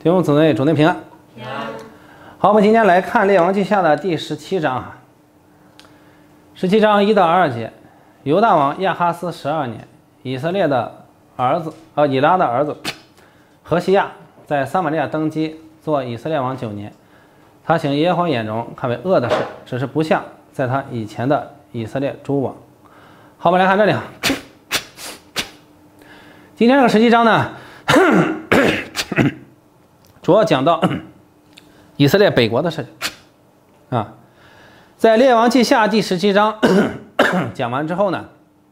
弟兄姊妹，主内平安。好，我们今天来看《列王记下》的第17章啊。17章1到2节，犹大王亚哈斯12年，以色列的儿子以拉的儿子何西亚在撒玛利亚登基，做以色列王9年。他行耶和华眼中看为恶的事，只是不像在他以前的以色列诸王。好，我们来看这里啊。今天这个17章呢，主要讲到以色列北国的事情啊。在列王记下第17章讲完之后呢，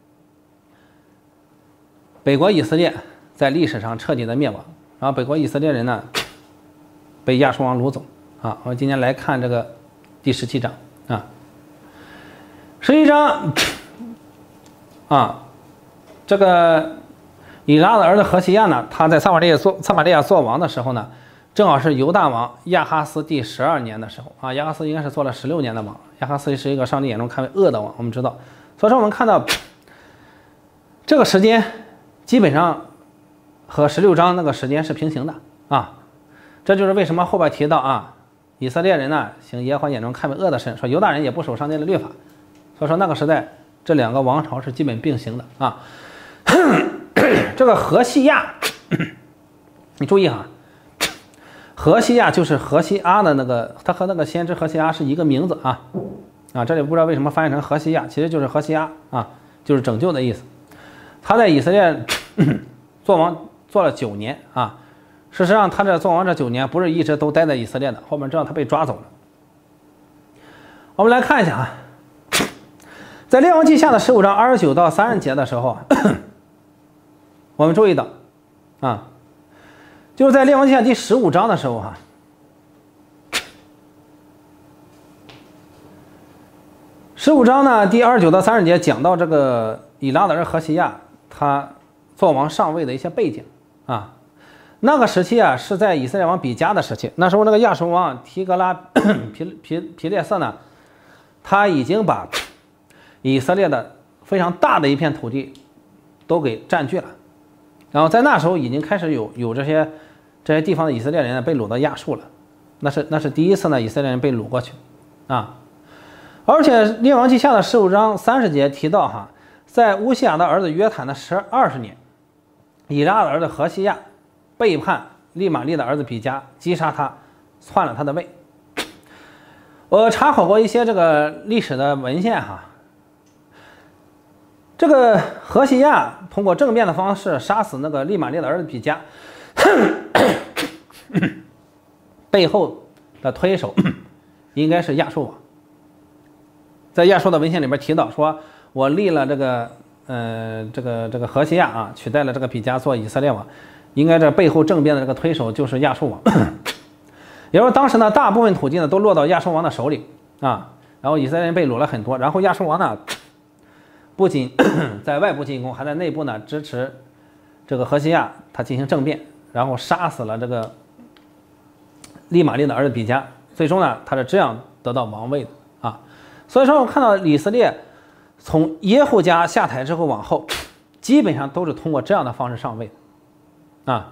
北国以色列在历史上彻底的灭亡，然后北国以色列人呢被亚述王掳走啊。我们今天来看这个第17章啊。17章啊，这个以拉的儿子何西亚呢，他在撒玛利亚做王的时候呢，正好是犹大王亚哈斯第12年的时候啊。亚哈斯应该是做了16年的王。亚哈斯是一个上帝眼中看为恶的王，我们知道。所以说我们看到这个时间基本上和16章那个时间是平行的啊。这就是为什么后边提到啊，以色列人呢行耶和华眼中看为恶的事，说犹大人也不守上帝的律法。所以说那个时代这两个王朝是基本并行的啊。这个何西亚，你注意哈，何西亚就是何西阿的那个，他和那个先知何西阿是一个名字啊。这里不知道为什么翻译成何西亚，其实就是何西阿啊，就是拯救的意思。他在以色列做王做了9年啊。事实上他这做王这9年不是一直都待在以色列的，后面知道他被抓走了。我们来看一下啊，在列王记下的15章29到30节的时候我们注意到啊，就是在列王记下第15章的时候15章呢第29到30节讲到这个以拉的儿何西亚他做王上位的一些背景啊。那个时期啊是在以色列王比加的时期，那时候那个亚述王提格拉皮列色呢，他已经把以色列的非常大的一片土地都给占据了。然后在那时候已经开始有这些地方的以色列人被掳到亚述了，那是第一次呢以色列人被掳过去啊。而且列王记下的15章30节提到在乌西雅的儿子约坦的20年，以拉的儿子何西亚背叛利玛利的儿子比加，击杀他，篡了他的位。我查考过一些这个历史的文献这个何西亚通过政变的方式杀死那个利玛利的儿子比加，背后的推手应该是亚述王。在亚述的文献里边提到说，我立了这个何西亚取代了这个比加做以色列王，应该这背后政变的这个推手就是亚述王。也就是说当时呢大部分土地呢都落到亚述王的手里啊，然后以色列人被掳了很多，然后亚述王呢不仅在外部进攻，还在内部呢支持这个何西亚他进行政变，然后杀死了这个利玛利的儿子比加，最终呢他是这样得到王位的啊。所以说我看到以色列从耶户家下台之后往后，基本上都是通过这样的方式上位的啊。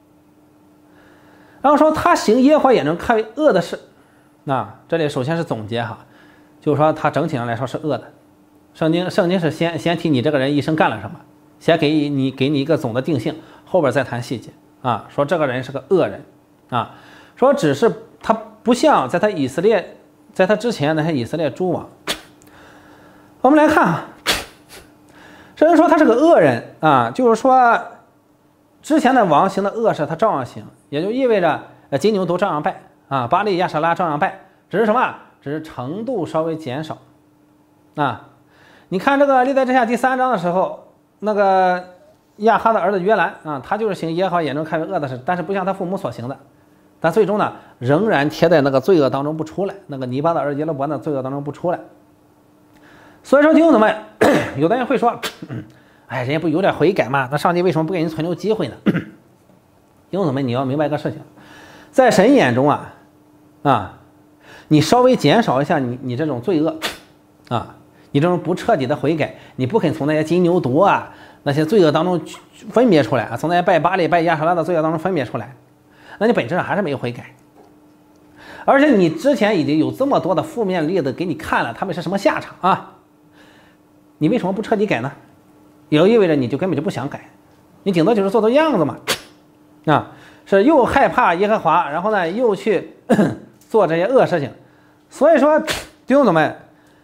然后说他行耶和华眼中看为恶的事，这里首先是总结就是说他整体上来说是恶的。圣经是先提你这个人一生干了什么，先给你一个总的定性，后边再谈细节啊。说这个人是个恶人啊，说只是他不像在他之前那些以色列诸王。我们来看圣经说他是个恶人啊，就是说之前的王行的恶事他照样行，也就意味着金牛犊照样拜啊，巴利亚舍拉照样拜，只是什么？只是程度稍微减少啊。你看这个历代志下第3章的时候，那个亚哈的儿子约兰他就是行耶和华眼中看为恶的事，但是不像他父母所行的，但最终呢仍然贴在那个罪恶当中不出来，那个尼巴的儿子耶罗伯的罪恶当中不出来。所以说弟兄姊妹，有的人会说人家不有点悔改吗？那上帝为什么不给人存留机会呢？弟兄姊妹，你要明白一个事情，在神眼中你稍微减少一下你这种罪恶你这种不彻底的悔改，你不肯从那些金牛犊那些罪恶当中分别出来从那些拜巴利拜亚舍拉的罪恶当中分别出来， 那你本质上还是没有悔改。而且你之前已经有这么多的负面例子给你看了，他们是什么下场啊？你为什么不彻底改呢？也就意味着你就根本就不想改，你顶多就是做做样子嘛，啊，是又害怕耶和华，然后呢又去做这些恶事情。所以说弟兄姊妹，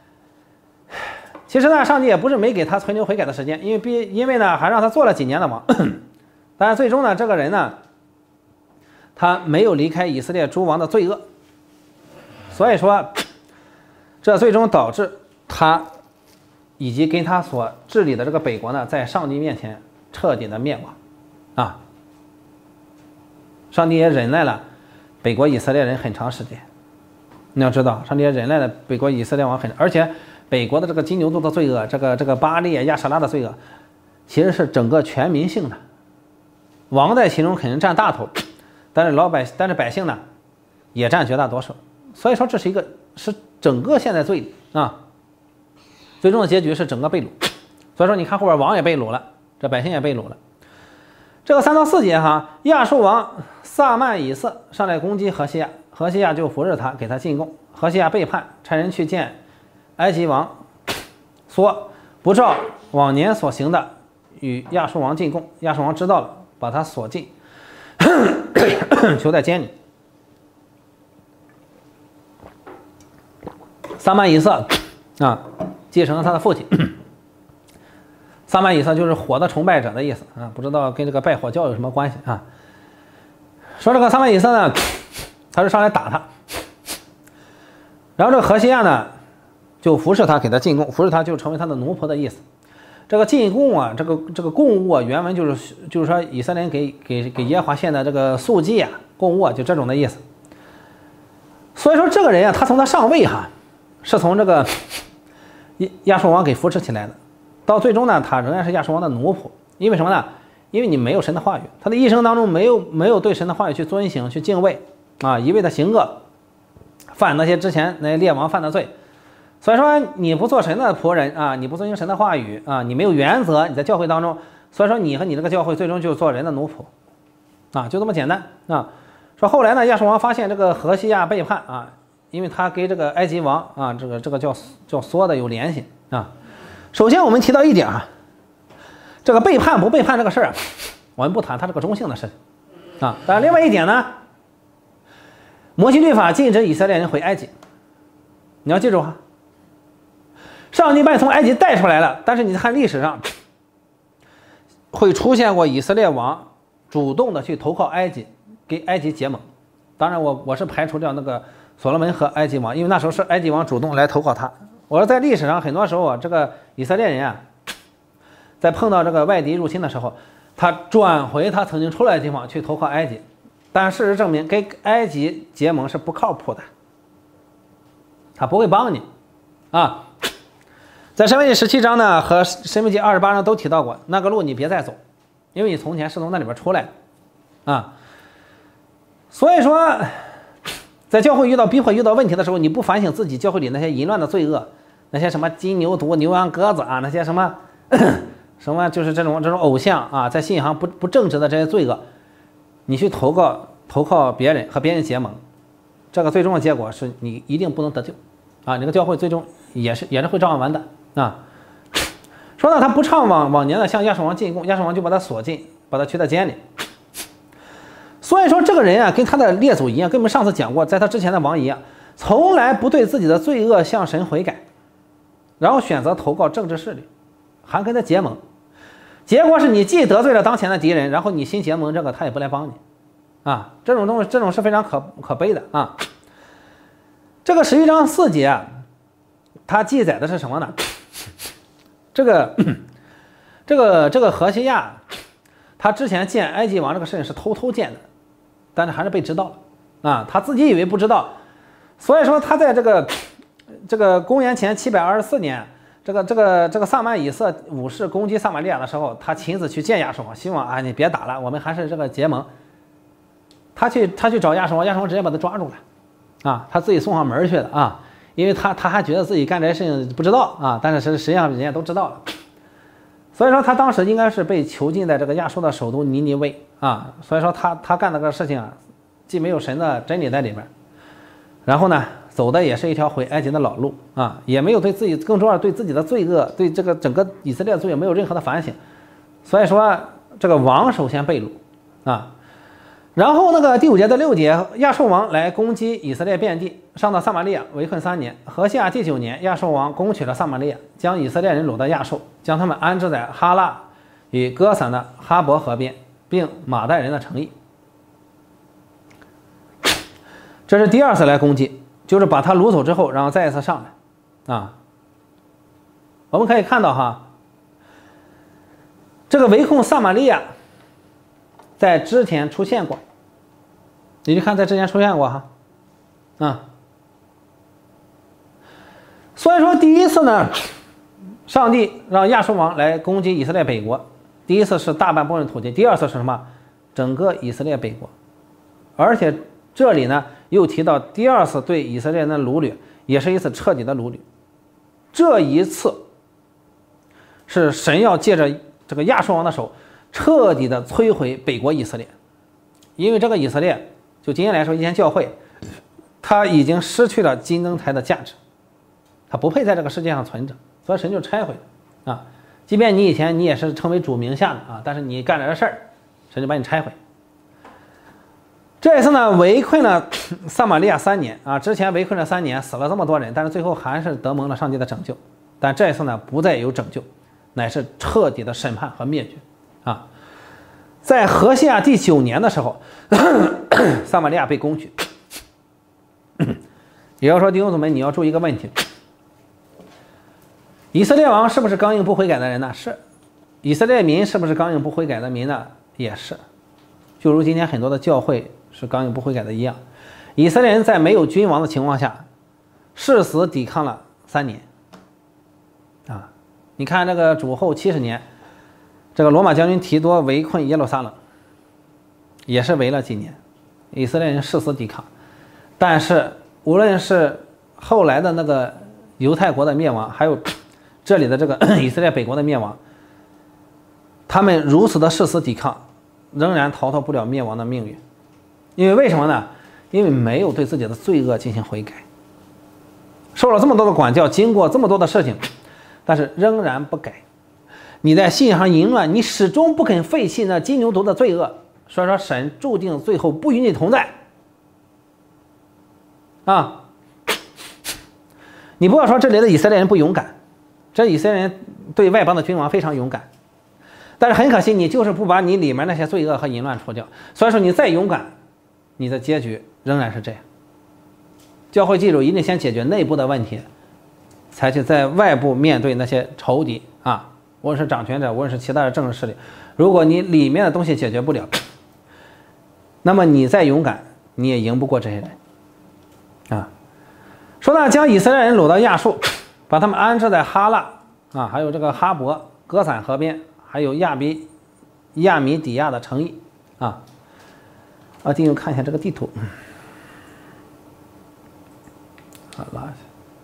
其实呢上帝也不是没给他存留悔改的时间，因为呢还让他做了几年的王，但是最终呢这个人呢他没有离开以色列诸王的罪恶，所以说这最终导致他以及跟他所治理的这个北国呢在上帝面前彻底的灭亡啊。上帝也忍耐了北国以色列人很长时间，你要知道上帝也忍耐了北国以色列王而且北国的这个金牛犊的罪恶，这个巴利亚舍拉的罪恶其实是整个全民性的，王在其中肯定占大头，但是百姓呢也占绝大多数，所以说这是整个现在罪啊，最终的结局是整个被掳。所以说你看后边王也被掳了，这百姓也被掳了。这个3到4节哈，亚述王撒曼以色上来攻击何西亚，何西亚就服侍他，给他进贡。何西亚背叛，差人去见埃及王，说不照往年所行的与亚述王进贡。亚述王知道了，把他锁禁，囚在监里。撒曼以色啊，继承了他的父亲。撒曼以色就是火的崇拜者的意思啊，不知道跟这个拜火教有什么关系啊？说这个撒曼以色呢，他是上来打他，然后这个何西亚呢就服侍他，给他进贡，服侍他就成为他的奴仆的意思。这个进贡啊，这个贡物啊，原文就是说以色列人给耶和华献的这个素祭啊，贡物啊，就这种的意思。所以说这个人啊，他从他上位哈，是从这个亚述王给扶持起来的。到最终呢，他仍然是亚述王的奴仆，因为什么呢？因为你没有神的话语，他的一生当中没有对神的话语去遵行、去敬畏啊，一味的行恶，犯那些之前那些列王犯的罪。所以说你不做神的仆人啊，你不遵行神的话语啊，你没有原则，你在教会当中，所以说你和你这个教会最终就做人的奴仆啊，就这么简单啊。说后来呢，亚述王发现这个何西亚背叛啊，因为他跟这个埃及王啊，这个叫梭的有联系啊。首先我们提到一点啊，这个背叛不背叛这个事儿啊，我们不谈他这个中性的事情啊。但另外一点呢，摩西律法禁止以色列人回埃及，你要记住哈，上帝把你从埃及带出来了，但是你看历史上会出现过以色列王主动的去投靠埃及，跟埃及结盟。当然我是排除掉那个所罗门和埃及王，因为那时候是埃及王主动来投靠他。我说在历史上很多时候啊，这个以色列人啊，在碰到这个外敌入侵的时候，他转回他曾经出来的地方去投靠埃及，但事实证明跟埃及结盟是不靠谱的，他不会帮你啊。在申命记17章呢和申命记28章都提到过，那个路你别再走，因为你从前是从那里边出来的啊。所以说在教会遇到逼迫遇到问题的时候，你不反省自己教会里那些淫乱的罪恶，那些什么金牛犊牛羊鸽子啊，那些什么就是这种偶像啊，在信仰上不正直的这些罪恶，你去投靠别人和别人结盟，这个最终的结果是你一定不能得救啊！你这个教会最终也是会照样完蛋啊！说到他不唱往年的向亚述王进贡，亚述王就把他锁禁，把他囚在监里。所以说这个人啊，跟他的列祖一样，跟我们上次讲过，在他之前的王一样，从来不对自己的罪恶向神悔改，然后选择投靠政治势力，还跟他结盟。结果是你既得罪了当前的敌人，然后你新结盟这个他也不来帮你啊！这种是非常可悲的啊！这个11章4节啊，它记载的是什么呢？这个何西亚，他之前见埃及王这个事情是偷见的，但是还是被知道了啊！他自己以为不知道，所以说他在这个公元前724年，这个撒曼以色武士攻击撒玛利亚的时候，他亲自去见亚述王，希望啊你别打了，我们还是这个结盟。他去找亚述王，亚述王直接把他抓住了啊！他自己送上门去了啊！因为他还觉得自己干这些事情不知道啊，但是实际上人家都知道了。所以说他当时应该是被囚禁在这个亚述的首都尼尼微啊，所以说他干那个事情啊， 既没有神的真理在里边，然后呢，走的也是一条回埃及的老路啊，也没有对自己，更重要对自己的罪恶，对这个整个以色列的罪恶没有任何的反省，所以说这个王首先被掳啊。然后那个第5节到6节，亚述王来攻击以色列遍地，上到撒玛利亚围困3年。何西阿第9年，亚述王攻取了撒玛利亚，将以色列人掳到亚述，将他们安置在哈拉与歌散的哈伯河边，并马代人的城邑。这是第2次来攻击，就是把他掳走之后，然后再一次上来啊。我们可以看到哈，这个围困撒玛利亚在之前出现过。你就看在之前出现过哈，啊，所以说第一次呢，上帝让亚述王来攻击以色列北国，第一次是大半部分土地，第2次是什么？整个以色列北国，而且这里呢又提到第2次对以色列人的掳掠，也是一次彻底的掳掠。这一次是神要借着这个亚述王的手，彻底的摧毁北国以色列，因为这个以色列。就今天来说，一间教会，它已经失去了金灯台的价值，它不配在这个世界上存着，所以神就拆毁了啊。即便你以前你也是称为主名下的啊，但是你干了这事儿，神就把你拆毁。这一次呢，围困了撒玛利亚3年啊，之前围困了3年，死了这么多人，但是最后还是得蒙了上帝的拯救。但这一次呢，不再有拯救，乃是彻底的审判和灭绝啊。在何西阿第9年的时候，撒玛利亚被攻取。也要说弟兄姊妹，你要注意一个问题：以色列王是不是刚硬不悔改的人呢？是。以色列民是不是刚硬不悔改的民呢？也是。就如今天很多的教会是刚硬不悔改的一样，以色列人在没有君王的情况下，誓死抵抗了3年。啊，你看这个主后70年。这个罗马将军提多围困耶路撒冷，也是围了几年，以色列人誓死抵抗。但是无论是后来的那个犹太国的灭亡，还有这里的这个以色列北国的灭亡，他们如此的誓死抵抗，仍然逃脱不了灭亡的命运。因为什么呢？因为没有对自己的罪恶进行悔改，受了这么多的管教，经过这么多的事情，但是仍然不改。你在信仰上淫乱，你始终不肯废弃那金牛犊的罪恶，所以说神注定最后不与你同在啊！你不要说这里的以色列人不勇敢，这以色列人对外邦的君王非常勇敢，但是很可惜，你就是不把你里面那些罪恶和淫乱除掉，所以说你再勇敢，你的结局仍然是这样。教会记住，一定先解决内部的问题，才去在外部面对那些仇敌啊。无论是掌权者，无论是其他的政治势力，如果你里面的东西解决不了，那么你再勇敢，你也赢不过这些人啊。说呢，将以色列人掳到亚述，把他们安置在哈拉啊，还有这个哈伯、歌散河边，还有亚米底亚的城邑啊。弟兄看一下这个地图，拉一下。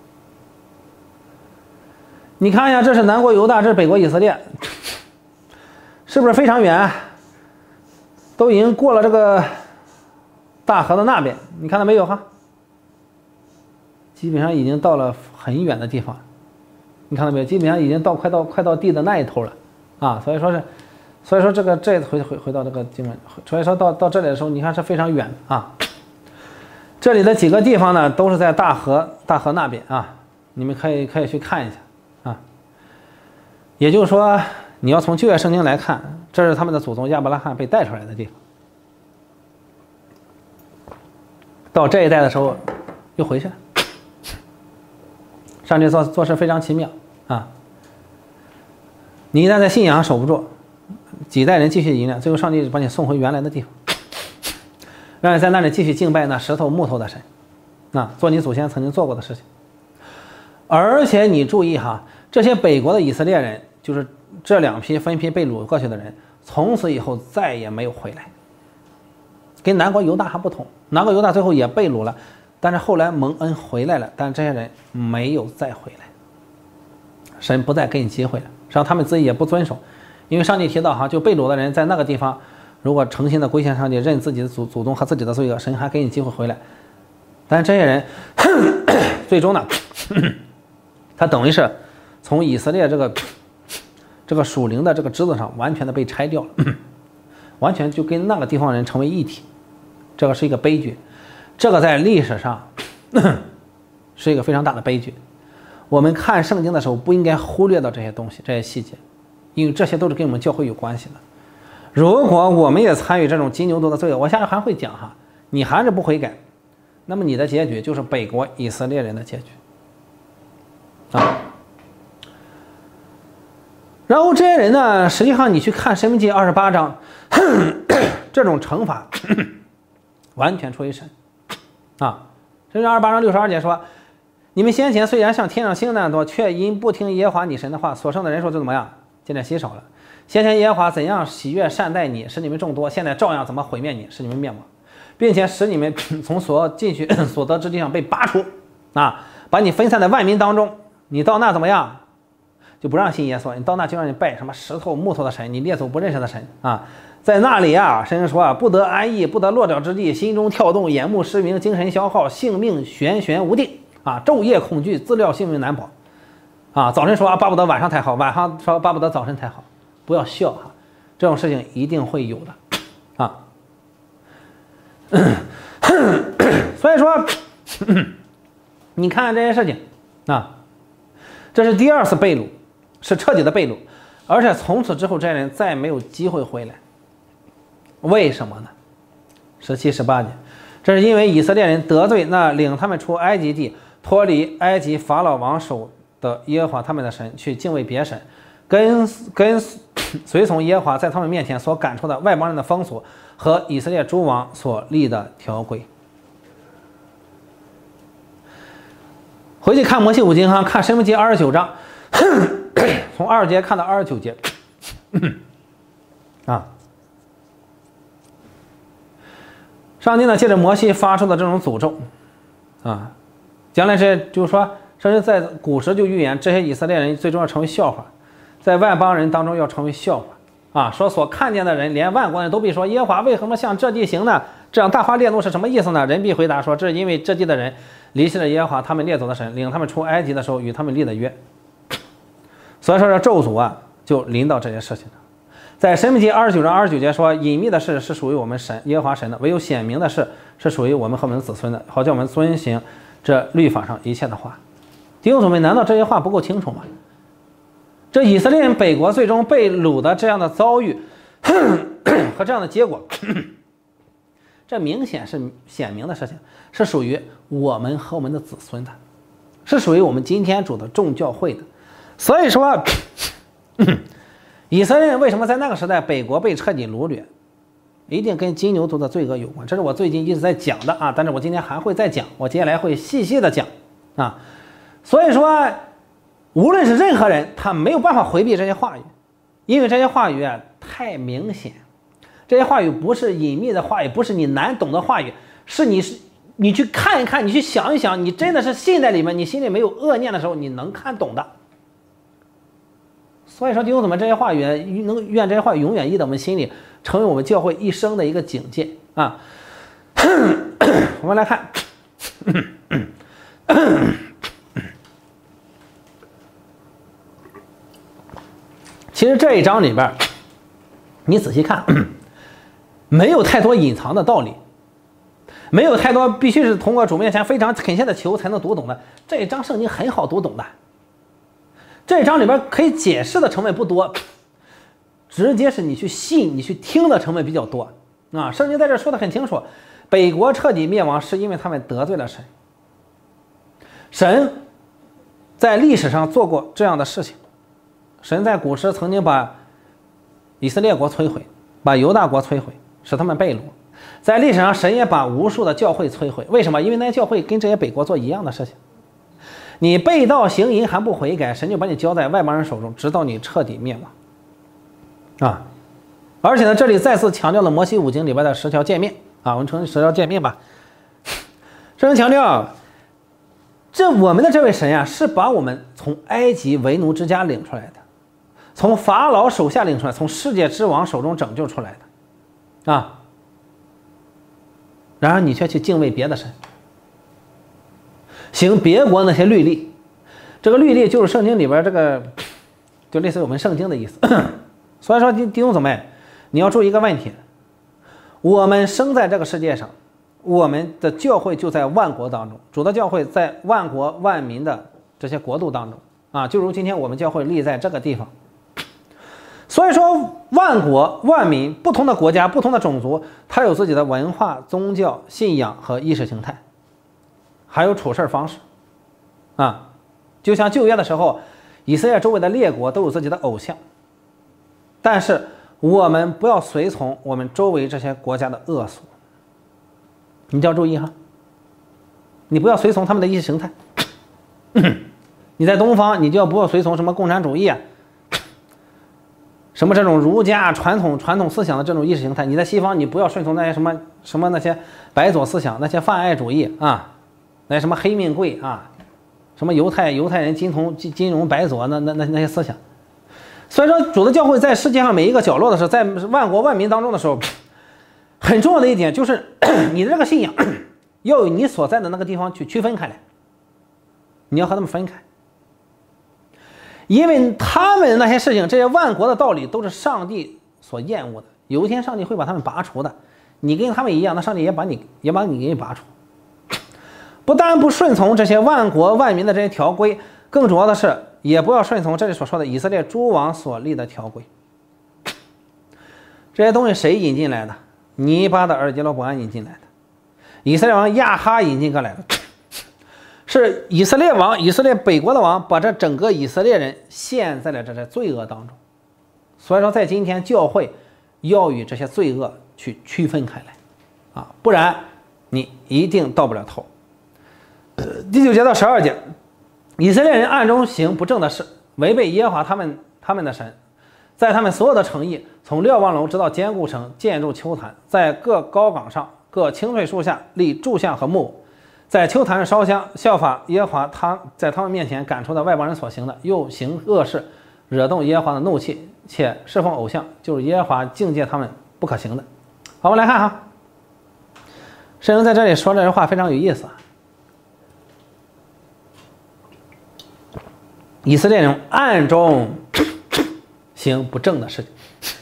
你看一下，这是南国犹大，这是北国以色列，是不是非常远？都已经过了这个大河的那边，你看到没有哈？基本上已经到了很远的地方，你看到没有？基本上已经快到地的那一头了啊！所以说这个这回到这个经文，所以说到这里的时候，你看是非常远啊。这里的几个地方呢，都是在大河那边啊，你们可以去看一下。也就是说，你要从旧约圣经来看，这是他们的祖宗亚伯拉罕被带出来的地方。到这一代的时候，又回去了。上帝做事非常奇妙啊！你一旦在信仰上守不住，几代人继续淫乱，最后上帝把你送回原来的地方，让你在那里继续敬拜那石头木头的神，做你祖先曾经做过的事情。而且你注意哈。这些北国的以色列人，就是这2批分批被掳过去的人，从此以后再也没有回来。跟南国犹大还不同，南国犹大最后也被掳了，但是后来蒙恩回来了，但是这些人没有再回来，神不再给你机会了，实际上他们自己也不遵守，因为上帝提到哈，就被掳的人在那个地方， 如果诚心的归向上帝，认自己的祖宗和自己的罪恶，神还给你机会回来。但这些人最终呢，他等于是从以色列这个属灵的这个枝子上完全的被拆掉了，完全就跟那个地方人成为一体。这个是一个悲剧，这个在历史上是一个非常大的悲剧。我们看圣经的时候不应该忽略到这些东西，这些细节，因为这些都是跟我们教会有关系的。如果我们也参与这种金牛犊的罪恶，我下面还会讲哈，你还是不悔改，那么你的结局就是北国以色列人的结局啊。然后这些人呢，实际上你去看申命记28章，这种惩罚完全出于神啊。申命记28章62节说，你们先前虽然像天上星那样多，却因不听耶和华你神的话，所剩的人数就怎么样？现在稀少了。先前耶和华怎样喜悦善待你，使你们众多，现在照样怎么毁灭你，使你们灭亡，并且使你们从所进去所得之地上被拔除啊，把你分散在万民当中。你到那怎么样？就不让信耶稣，你到那就让你拜什么石头木头的神，你列祖不认识的神啊。在那里啊，神说啊，不得安逸，不得落脚之地，心中跳动，眼目失明，精神消耗，性命悬无定啊，昼夜恐惧，自料性命难保啊。早晨说啊，巴不得晚上才好，晚上说巴不得早晨才好。不要笑哈，这种事情一定会有的啊。所以说，你看这些事情啊，这是第二次被掳，是彻底的被掳，而且从此之后这些人再没有机会回来。为什么呢？17、18节，这是因为以色列人得罪那领他们出埃及地、脱离埃及法老王手的耶和华他们的神，去敬畏别神，跟随从耶和华在他们面前所赶出的外邦人的风俗和以色列诸王所立的条规。回去看摩西五经哈，看申命记29章，从20节看到29节啊。上帝呢，借着摩西发出的这种诅咒啊，将来这就是说，甚至在古时就预言这些以色列人最终要成为笑话，在万邦人当中要成为笑话啊！说所看见的人，连万国人都必说：耶和华为什么向这地行呢？这样大发烈怒是什么意思呢？人必回答说：这是因为这地的人离弃了耶和华他们列祖的神，领他们出埃及的时候与他们立的约。所以说这咒诅啊，就临到这些事情上。在申命记29章29节说，隐秘的事是属于我们神耶和华神的，唯有显明的事是属于我们和我们的子孙的，好叫我们遵行这律法上一切的话。弟兄姊妹，难道这些话不够清楚吗？这以色列人北国最终被掳的这样的遭遇和这样的结果，这明显是显明的事情，是属于我们和我们的子孙的，是属于我们今天主的众教会的。所以说以色列人为什么在那个时代北国被彻底掳掠，一定跟金牛犊的罪恶有关，这是我最近一直在讲的啊，但是我今天还会再讲，我接下来会细细的讲啊。所以说无论是任何人，他没有办法回避这些话语，因为这些话语啊太明显，这些话语不是隐秘的话语，不是你难懂的话语，是你去看一看，你去想一想，你真的是信在里面，你心里没有恶念的时候，你能看懂的。所以说弟兄姊妹，这些话语愿这些话语永远印在我们心里，成为我们教会一生的一个警戒啊。我们来看其实这一章里边你仔细看，没有太多隐藏的道理，没有太多必须是通过主面前非常恳切的求才能读懂的。这一章圣经很好读懂的，这一章里边可以解释的成分不多，直接是你去信你去听的成分比较多啊。圣经在这说的很清楚，北国彻底灭亡是因为他们得罪了神，神在历史上做过这样的事情，神在古时曾经把以色列国摧毁，把犹大国摧毁，使他们被掳。在历史上神也把无数的教会摧毁，为什么？因为那些教会跟这些北国做一样的事情，你背道行淫还不悔改，神就把你交在外邦人手中，直到你彻底灭亡啊！而且呢，这里再次强调了摩西五经里边的10条诫命啊，我们称10条诫命吧。圣经强调，我们的这位神呀，是把我们从埃及为奴之家领出来的，从法老手下领出来，从世界之王手中拯救出来的啊，然而你却去敬畏别的神，行别国那些律例。这个律例就是圣经里边这个，就类似于我们圣经的意思。所以说弟兄姊妹，你要注意一个问题，我们生在这个世界上，我们的教会就在万国当中，主的教会在万国万民的这些国度当中啊，就如今天我们教会立在这个地方。所以说万国万民，不同的国家不同的种族，它有自己的文化宗教信仰和意识形态，还有处事方式啊。就像旧约的时候，以色列周围的列国都有自己的偶像，但是我们不要随从我们周围这些国家的恶俗，你就要注意哈，你不要随从他们的意识形态。你在东方，你就不要随从什么共产主义啊，什么这种儒家传统思想的这种意识形态。你在西方，你不要顺从那些什么那些白左思想，那些泛爱主义啊，那些什么黑命贵啊，什么犹太人金融白左那些思想。所以说主的教会在世界上每一个角落的时候，在万国万民当中的时候，很重要的一点就是你的这个信仰要有你所在的那个地方去区分开来，你要和他们分开，因为他们那些事情，这些万国的道理都是上帝所厌恶的，有一天上帝会把他们拔除的。你跟他们一样，那上帝也把你给拔除。不但不顺从这些万国万民的这些条规，更主要的是也不要顺从这里所说的以色列诸王所立的条规。这些东西谁引进来的？尼巴的儿子耶罗波安引进来的，以色列王亚哈引进过来的，是以色列北国的王把这整个以色列人陷在了这些罪恶当中。所以说在今天教会要与这些罪恶去区分开来啊，不然你一定到不了头。第9节到12节，以色列人暗中行不正的事，违背耶和华他们的神，在他们所有的城邑，从瞭望楼直到坚固城，建筑丘坛，在各高岗上、各青翠树下立柱像和木偶，在丘坛上烧香，效法耶和华他在他们面前赶出的外邦人所行的，又行恶事，惹动耶和华的怒气，且侍奉偶像，就是耶和华境界他们不可行的。好，我们来看哈，圣经在这里说这句话非常有意思啊。以色列人暗中行不正的事情，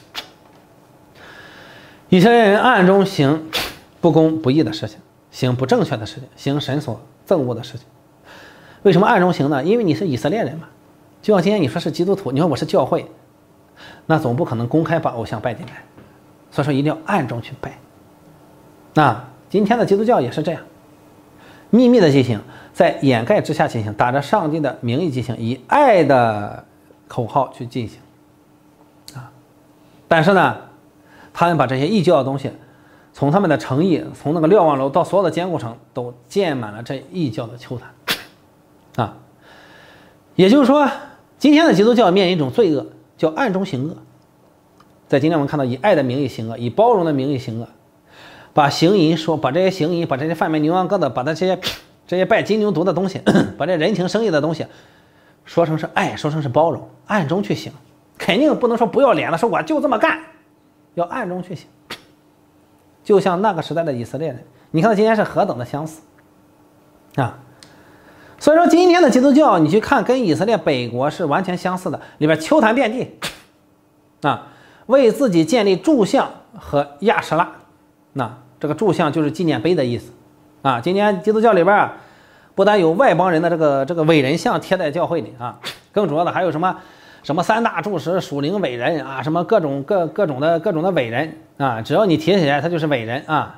以色列人暗中行不公不义的事情，行不正确的事情，行神所憎恶的事情。为什么暗中行呢？因为你是以色列人嘛。就像今天你说是基督徒，你说我是教会，那总不可能公开把偶像拜进来，所以说一定要暗中去拜。那今天的基督教也是这样，秘密的进行，在掩盖之下进行，打着上帝的名义进行，以爱的口号去进行啊。但是呢，他们把这些异教的东西，从他们的城邑，从那个瞭望楼到所有的坚固城，都建满了这异教的丘坛啊。也就是说，今天的基督教面临一种罪恶，叫暗中行恶。在今天我们看到以爱的名义行恶，以包容的名义行恶，把行淫说，把这些行淫，把这些贩卖牛羊羔的，把这些拜金牛犊的东西，把这人情生意的东西说成是爱，说成是包容，暗中去行，肯定不能说不要脸的说我就这么干，要暗中去行。就像那个时代的以色列人，你看今天是何等的相似啊！所以说今天的基督教你去看跟以色列北国是完全相似的，里边丘坛遍地啊，为自己建立柱像和亚什拉。那这个柱像就是纪念碑的意思啊。今天基督教里边啊，不但有外邦人的这个伟人像贴在教会里啊，更主要的还有什么三大柱石、属灵伟人啊，什么各种的伟人啊，只要你提起来他就是伟人啊。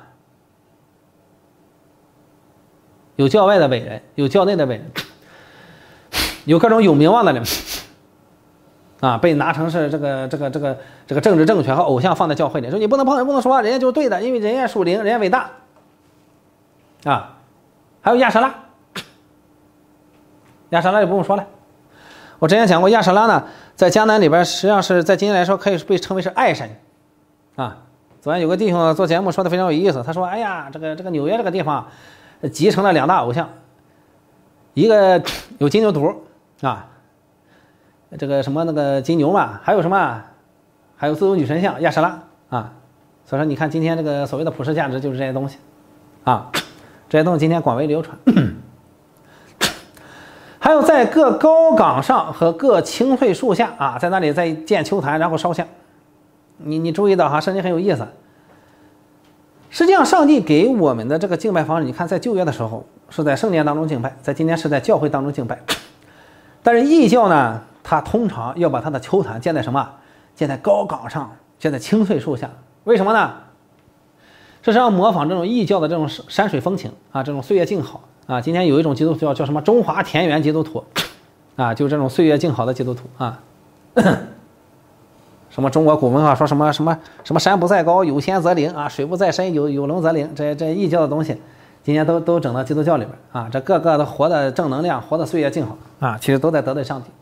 有教外的伟人，有教内的伟人，有各种有名望的人啊，被拿成是这个政治正确和偶像放在教会里，说你不能碰，不能说人家就是对的，因为人家属灵，人家伟大啊。还有亚什拉，亚什拉就不用说了。我之前讲过，亚什拉呢，在迦南里边，实际上是在今天来说可以被称为是爱神啊。昨天有个弟兄做节目说的非常有意思，他说：“哎呀，这个纽约这个地方集成了2大偶像，一个有金牛犊啊。”这个什么那个金牛嘛，还有什么？还有自由女神像亚什拉啊， 所以说，你看今天这个所谓的普世价值就是这些东西，啊，这些东西今天广为流传。还有在各高岗上和各青翠树下啊，在那里再建秋坛，然后烧香。你注意到哈，圣经很有意思。实际上，上帝给我们的这个敬拜方式，你看在旧约的时候是在圣殿当中敬拜，在今天是在教会当中敬拜。但是异教呢，它通常要把它的秋坛建在什么？建在高岗上，建在青翠树下。为什么呢？这是要模仿这种异教的这种山水风情啊，这种岁月静好啊。今天有一种基督徒叫什么中华田园基督徒啊，就这种岁月静好的基督徒啊。什么中国古文化说什么山不在高，有仙则灵啊，水不在深，有龙则灵，这异教的东西，今天都整到基督教里边啊。这个个都活的正能量，活的岁月静好啊，其实都在得罪上帝。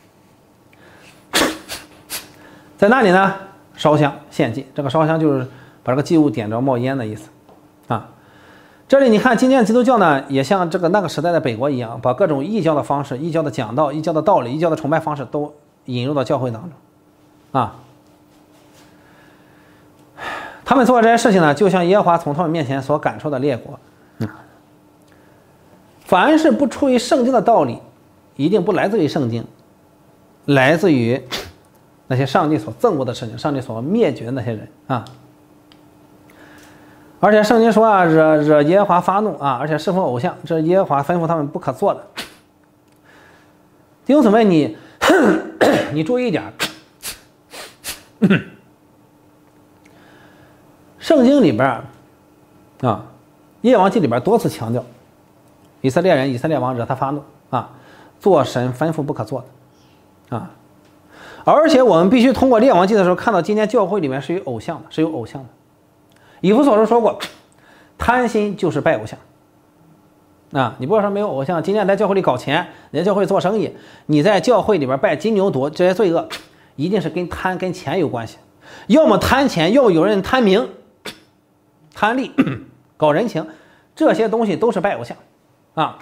在那里呢，烧香献祭，这个烧香就是把这个祭物点着冒烟的意思啊。这里你看，今天基督教呢，也像那个时代的北国一样，把各种异教的方式、异教的讲道、异教的道理、异教的崇拜方式都引入到教会当中啊。他们做这些事情呢，就像耶和华从他们面前所赶出的列国。凡是不出于圣经的道理，一定不来自于圣经，来自于那些上帝所憎恶的事情，上帝所灭绝的那些人啊。而且圣经说啊，惹耶和华发怒啊，而且侍奉偶像，这是耶和华吩咐他们不可做的。弟兄姊妹，你注意一点，圣经里边啊，列王记里边多次强调，以色列人、以色列王惹他发怒啊，做神吩咐不可做的啊。而且我们必须通过列王记的时候看到，今天教会里面是有偶像的，是有偶像的。以弗所书说过，贪心就是拜偶像啊！你不要说没有偶像，今天在教会里搞钱，你在教会做生意，你在教会里边拜金牛犊，这些罪恶一定是跟钱有关系，要么贪钱，要么有人贪名、贪利、搞人情，这些东西都是拜偶像啊。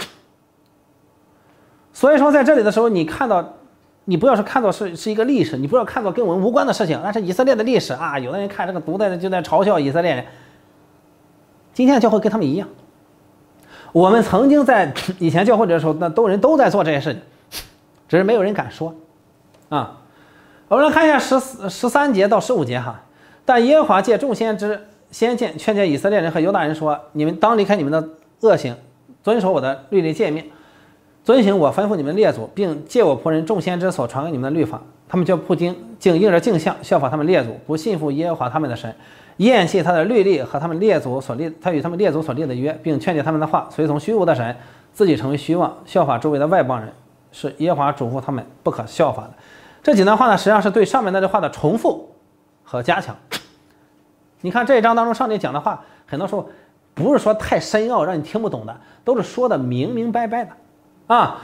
所以说在这里的时候，你看到，你不要是看作是一个历史，你不要看作跟我们无关的事情，那是以色列的历史啊。有的人看这个读的就在嘲笑以色列人，今天的教会跟他们一样。我们曾经在以前教会的时候，那人都在做这些事情，只是没有人敢说啊。我们来看一下13节到15节哈。但耶和华借众先知先见劝诫以色列人和犹大人说：你们当离开你们的恶行，遵守我的律例诫命，遵行我吩咐你们列祖，并借我仆人众先知所传给你们的律法。他们就不竟应着镜像效法他们列祖，不信服耶和华他们的神，厌弃他的律例和他与他们列祖所立的约，并劝诫他们的话，随从虚无的神，自己成为虚妄，效法周围的外邦人，是耶和华嘱咐他们不可效法的。这几段话呢，实际上是对上面那句话的重复和加强。你看这一章当中上帝讲的话，很多时候不是说太深奥让你听不懂的，都是说的明明白白的啊。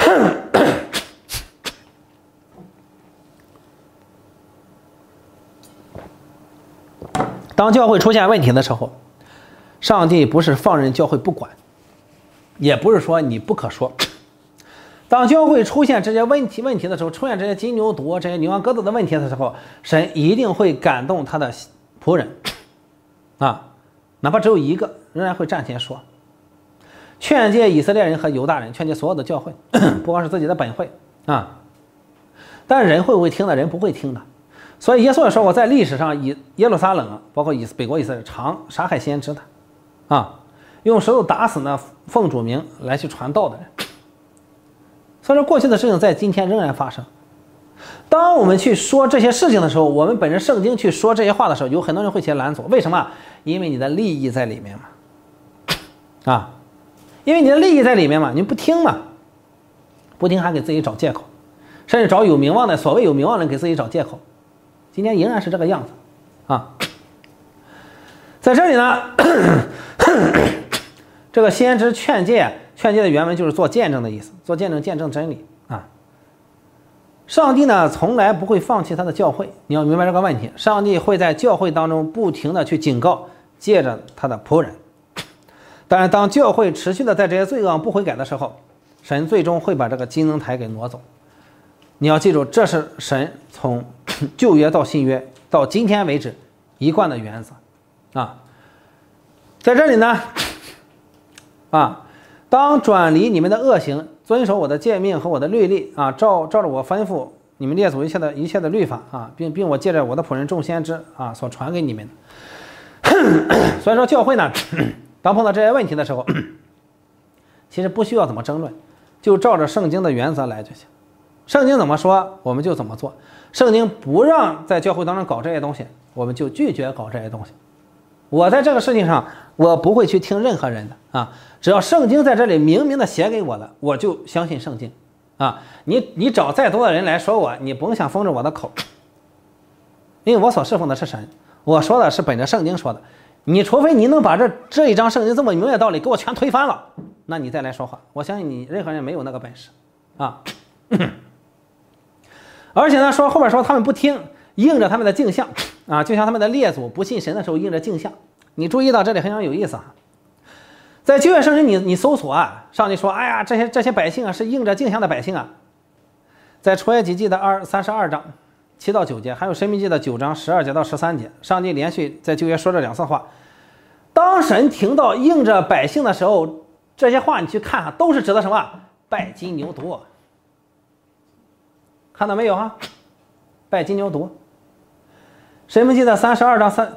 当教会出现问题的时候，上帝不是放任教会不管，也不是说你不可说。当教会出现这些问题的时候，出现这些金牛犊、这些牛羊鸽子的问题的时候，神一定会感动他的仆人啊，哪怕只有一个，仍然会站前说，劝诫以色列人和犹大人，劝诫所有的教会，不光是自己的本会啊。但人会不会听的？人不会听的。所以耶稣也说过，在历史上耶路撒冷包括北国以色列常杀害先知的啊，用石头打死呢奉主名来去传道的人。所以说过去的事情在今天仍然发生。当我们去说这些事情的时候，我们本身圣经去说这些话的时候，有很多人会起来拦阻。为什么？因为你的利益在里面嘛啊，因为你的利益在里面嘛，你不听嘛，不听还给自己找借口，甚至找有名望的所谓有名望的人给自己找借口。今天仍然是这个样子啊。在这里呢，这个先知劝诫的原文就是做见证的意思，做见证，见证真理啊。上帝呢从来不会放弃他的教会，你要明白这个问题。上帝会在教会当中不停的去警告，借着他的仆人。但是当教会持续的在这些罪恶不悔改的时候，神最终会把这个金灯台给挪走。你要记住，这是神从旧约到新约到今天为止一贯的原则。 啊，在这里呢，啊，当转离你们的恶行，遵守我的诫命和我的律例啊，照着我吩咐你们列祖一切的律法啊，并我借着我的仆人众先知啊所传给你们的。所以说教会呢，当碰到这些问题的时候，其实不需要怎么争论，就照着圣经的原则来就行。圣经怎么说，我们就怎么做。圣经不让在教会当中搞这些东西，我们就拒绝搞这些东西。我在这个事情上，我不会去听任何人的啊，只要圣经在这里明明的写给我的，我就相信圣经啊。你找再多的人来说我，你不用想封着我的口，因为我所侍奉的是神，我说的是本着圣经说的。你除非你能把这一章圣经这么明白的道理给我全推翻了，那你再来说话，我相信你任何人没有那个本事啊。而且呢，后边说他们不听，应着他们的镜像啊，就像他们的列祖不信神的时候应着镜像。你注意到这里非常有意思啊，在旧约圣经你搜索啊，上帝说，哎呀，这些百姓啊是应着镜像的百姓啊。在出埃及记的32章7到9节，还有申命记的9章12节到13节，上帝连续在旧约说这2次话。当神听到应着百姓的时候，这些话你去看啊，都是指的什么？拜金牛犊。看到没有哈？拜金牛犊。申命记的32章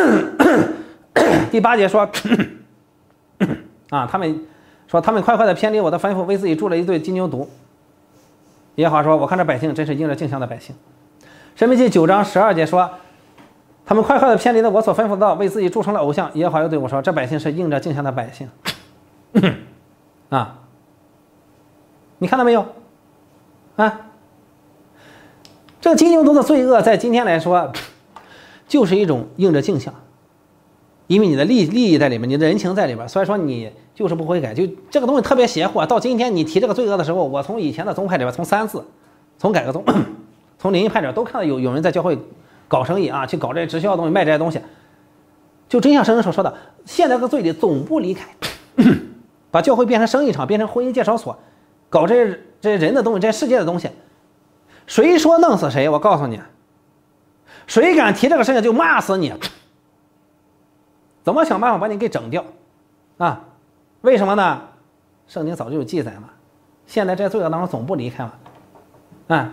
第8节说啊，他们快快的偏离我的吩咐，为自己铸了一对金牛犊。耶和华说，我看这百姓真是应着镜像的百姓。申命记9章12节说，他们快快的偏离了我所吩咐的道，为自己铸成了偶像。耶和华又对我说，这百姓是应着镜像的百姓。啊，你看到没有啊？这个金牛犊的罪恶在今天来说就是一种应着镜像，因为你的利益在里面，你的人情在里边，所以说你就是不悔改，就这个东西特别邪乎啊。到今天你提这个罪恶的时候，我从以前的宗派里边，从三字，从改革宗，从灵恩派里边都看到有人在教会搞生意啊，去搞这些直销的东西，卖这些东西，就真像圣人所说的，现在这个罪里总不离开把教会变成生意场，变成婚姻介绍所，搞这些人的东西，这些世界的东西。谁说弄死谁，我告诉你，谁敢提这个事情就骂死你，怎么想办法把你给整掉啊？为什么呢？圣经早就有记载了，现在这些罪恶当中总不离开了啊。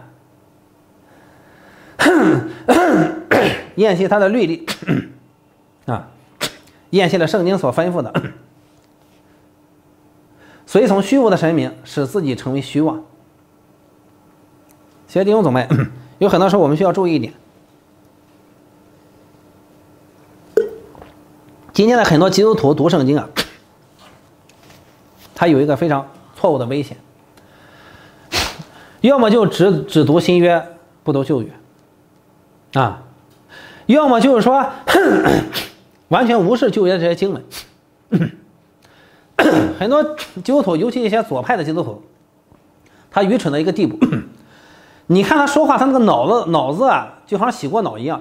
厌弃他的律例啊，厌弃了圣经所吩咐的，随从虚无的神明，使自己成为虚妄。学弟兄姊妹，有很多时候我们需要注意一点，今天的很多基督徒读圣经啊，他有一个非常错误的危险，要么就只读新约不读旧约啊，要么就是说完全无视旧约的这些经文。很多基督徒，尤其一些左派的基督徒，他愚蠢到一个地步，你看他说话，他那个脑子啊，就好像洗过脑一样，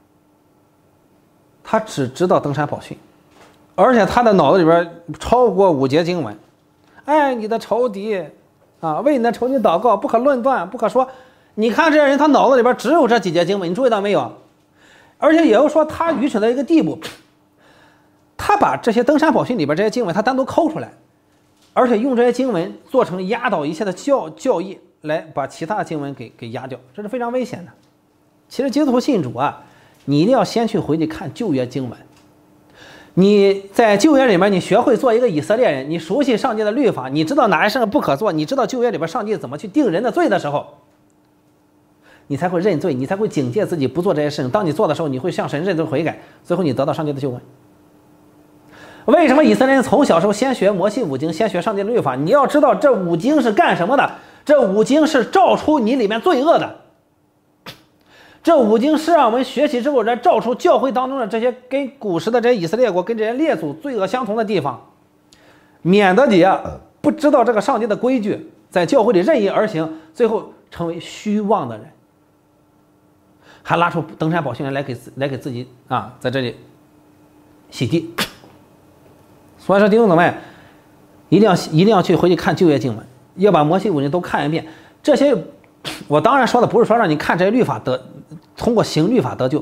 他只知道登山宝训，而且他的脑子里边超过5节经文，爱你的仇敌啊，为你的仇敌祷告，不可论断，不可说。你看这些人，他脑子里边只有这几节经文，你注意到没有？而且也要说他愚蠢到一个地步，他把这些登山宝训里边这些经文，他单独抠出来，而且用这些经文做成压倒一切的教义，来把其他经文给压掉，这是非常危险的。其实基督徒信主啊，你一定要先去回去看旧约经文。你在旧约里面，你学会做一个以色列人，你熟悉上帝的律法，你知道哪些事不可做，你知道旧约里边上帝怎么去定人的罪的时候，你才会认罪，你才会警戒自己不做这些事情。当你做的时候，你会向神认罪悔改，最后你得到上帝的救恩。为什么以色列人从小时候先学摩西五经，先学上帝的律法？你要知道这五经是干什么的？这五经是照出你里面罪恶的，这五经是让我们学习之后，来照出教会当中的这些跟古时的这些以色列国跟这些列祖罪恶相同的地方，免得你不知道这个上帝的规矩，在教会里任意而行，最后成为虚妄的人，还拉出登山宝训来给自己啊，在这里洗地。所以说弟兄姊妹，一定要去回去看旧约经文，要把摩西五经都看一遍。这些我当然说的不是说让你看这些律法通过行律法得救，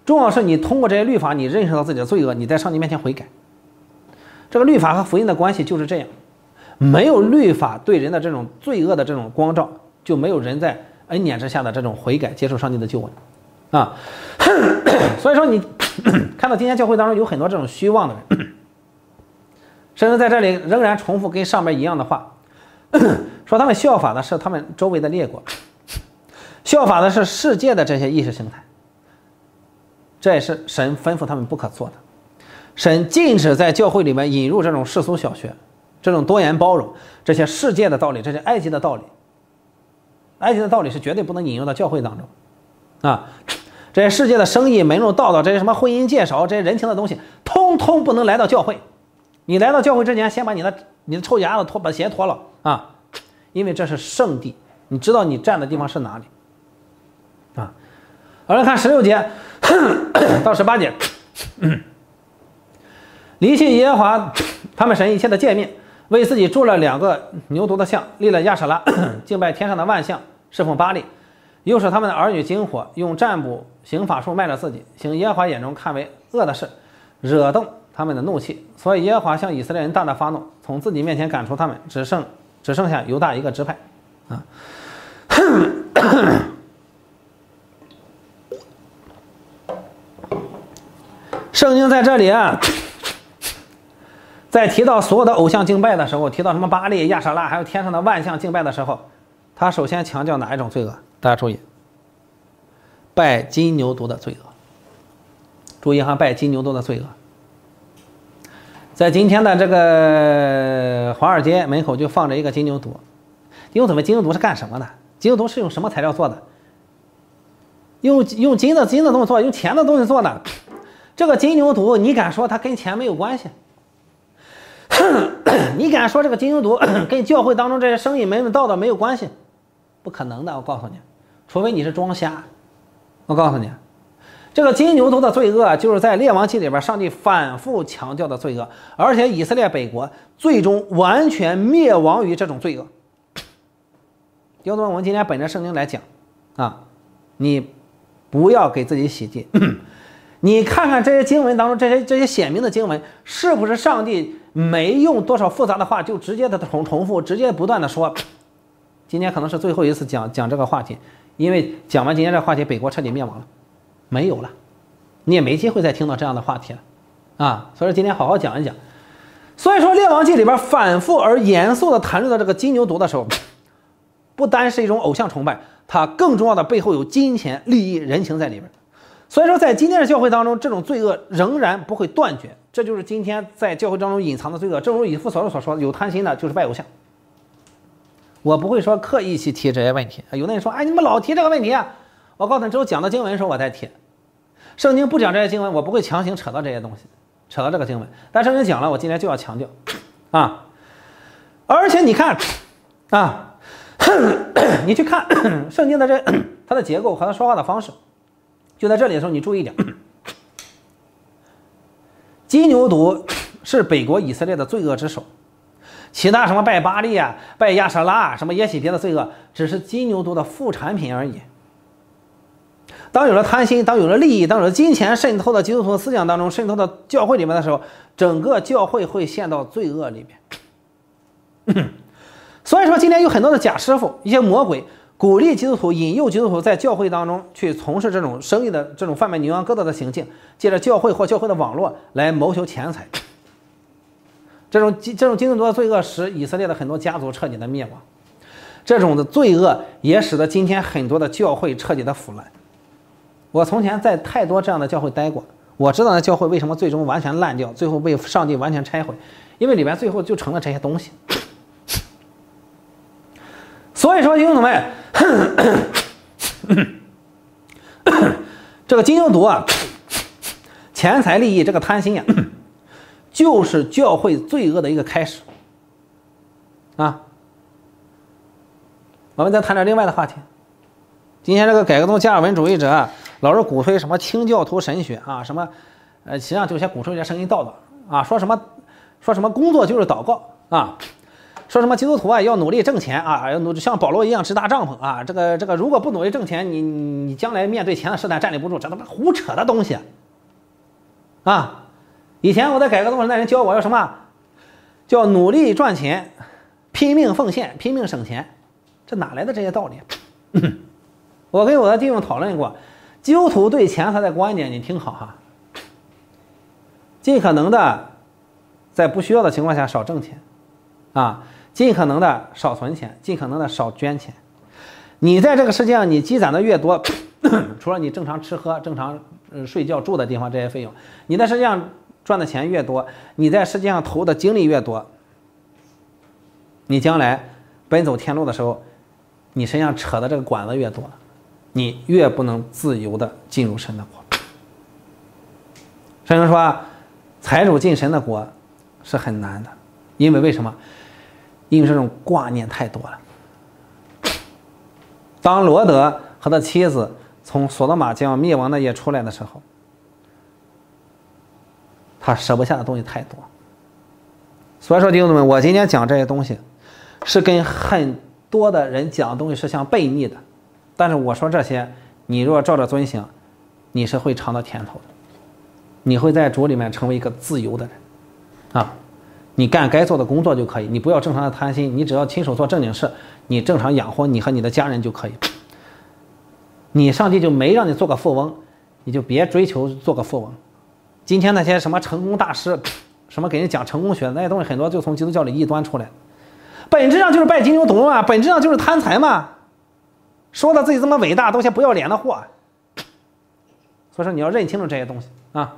重要是你通过这些律法，你认识到自己的罪恶，你在上帝面前悔改。这个律法和福音的关系就是这样，没有律法对人的这种罪恶的这种光照，就没有人在恩典之下的这种悔改，接受上帝的救恩啊。所以说你看到今天教会当中有很多这种虚妄的人，甚至在这里仍然重复跟上面一样的话，说他们效法的是他们周围的列国，效法的是世界的这些意识形态，这也是神吩咐他们不可做的。神禁止在教会里面引入这种世俗小学，这种多元包容，这些世界的道理，这些埃及的道理。埃及的道理是绝对不能引入到教会当中啊！这些世界的生意、门路、道道，这些什么婚姻介绍，这些人情的东西，通通不能来到教会。你来到教会之前，先把你的臭脚丫子把鞋脱了啊！因为这是圣地，你知道你站的地方是哪里啊？而来看16节到18节，离弃耶和华他们神一切的诫命，为自己铸了2个牛犊的像，立了亚舍拉，敬拜天上的万象，侍奉巴力，又使他们的儿女经火，用占卜行法术卖了自己，行耶和华眼中看为恶的事，惹动他们的怒气。所以耶和华向以色列人大大发怒，从自己面前赶出他们，只剩下犹大一个支派啊。圣经在这里啊，在提到所有的偶像敬拜的时候，提到什么巴力、亚舍拉，还有天上的万象敬拜的时候，他首先强调哪一种罪恶？大家注意，拜金牛犊的罪恶。注意哈，拜金牛犊的罪恶。在今天的这个华尔街门口就放着一个金牛犊。金牛犊是干什么的？金牛犊是用什么材料做的？用金的东西做，用钱的东西做的。这个金牛犊，你敢说它跟钱没有关系？你敢说这个金牛犊跟教会当中这些生意门道的没有关系？不可能的，我告诉你，除非你是装瞎。我告诉你，这个金牛犊的罪恶就是在列王记里边上帝反复强调的罪恶，而且以色列北国最终完全灭亡于这种罪恶。弟兄们，我们今天本着圣经来讲啊，你不要给自己洗地。你看看这些经文当中，这些显明的经文，是不是上帝没用多少复杂的话就直接的重复，直接不断的说？今天可能是最后一次讲这个话题，因为讲完今天这个话题，北国彻底灭亡了，没有了，你也没机会再听到这样的话题了啊！所以说今天好好讲一讲。所以说《列王纪》里边反复而严肃的谈论到这个金牛犊的时候，不单是一种偶像崇拜，它更重要的背后有金钱、利益、人情在里边。所以说在今天的教会当中，这种罪恶仍然不会断绝，这就是今天在教会当中隐藏的罪恶。正如以弗所书所说，有贪心的就是拜偶像。我不会说刻意去提这些问题，有的人说，哎，你们老提这个问题啊，我告诉你，只有讲到经文的时候我再提。圣经不讲这些经文，我不会强行扯到这些东西，扯到这个经文。但圣经讲了，我今天就要强调啊。而且你看啊，你去看圣经的它的结构和它说话的方式，就在这里的时候你注意一点，金牛犊是北国以色列的罪恶之首，其他什么拜巴力啊、拜亚舍拉啊、什么耶洗别的罪恶，只是金牛犊的副产品而已。当有了贪心，当有了利益，当有了金钱渗透到基督徒思想当中，渗透到教会里面的时候，整个教会会陷到罪恶里面。所以说今天有很多的假师傅，一些魔鬼鼓励基督徒、引诱基督徒在教会当中去从事这种生意的这种贩卖牛羊鸽子的行径，借着教会或教会的网络来谋求钱财。这种金牛犊的罪恶使以色列的很多家族彻底的灭亡，这种的罪恶也使得今天很多的教会彻底的腐烂。我从前在太多这样的教会待过，我知道那教会为什么最终完全烂掉，最后被上帝完全拆毁，因为里面最后就成了这些东西。所以说，弟兄们，这个金牛犊啊，钱财利益这个贪心啊，就是教会罪恶的一个开始啊。我们再谈点另外的话题。今天这个改革宗加尔文主义者老是鼓吹什么清教徒神学啊，什么实际上就先鼓吹这声音道道啊，说什么工作就是祷告啊， 说什么基督徒啊要努力挣钱啊，要像保罗一样支搭帐篷啊，这个如果不努力挣钱，你将来面对钱的试探站立不住，这他妈胡扯的东西啊！以前我在改革动时那人教我要什么，叫努力赚钱，拼命奉献，拼命省钱，这哪来的这些道理？我跟我的弟兄讨论过，基督徒对钱他的观点，你听好哈，尽可能的在不需要的情况下少挣钱啊，尽可能的少存钱，尽可能的少捐钱。你在这个世界上你积攒的越多，除了你正常吃喝、正常睡觉住的地方这些费用，你在世界上赚的钱越多，你在世界上投的精力越多，你将来奔走天路的时候，你身上扯的这个管子越多，你越不能自由的进入神的国。圣经说，财主进神的国是很难的，因为为什么？因为这种挂念太多了。当罗德和他妻子从索多玛将要灭亡的夜出来的时候，他舍不下的东西太多。所以说弟兄们，我今天讲这些东西是跟很多的人讲的东西是相悖逆的，但是我说这些，你若照着遵行，你是会尝到甜头的，你会在主里面成为一个自由的人啊！你干该做的工作就可以，你不要正常的贪心，你只要亲手做正经事，你正常养活你和你的家人就可以。你上帝就没让你做个富翁，你就别追求做个富翁。今天那些什么成功大师，什么给人讲成功学的那些东西，很多就从基督教里异端出来，本质上就是拜金牛犊嘛，本质上就是贪财嘛，说的自己这么伟大，都些不要脸的货。所以说你要认清楚这些东西啊。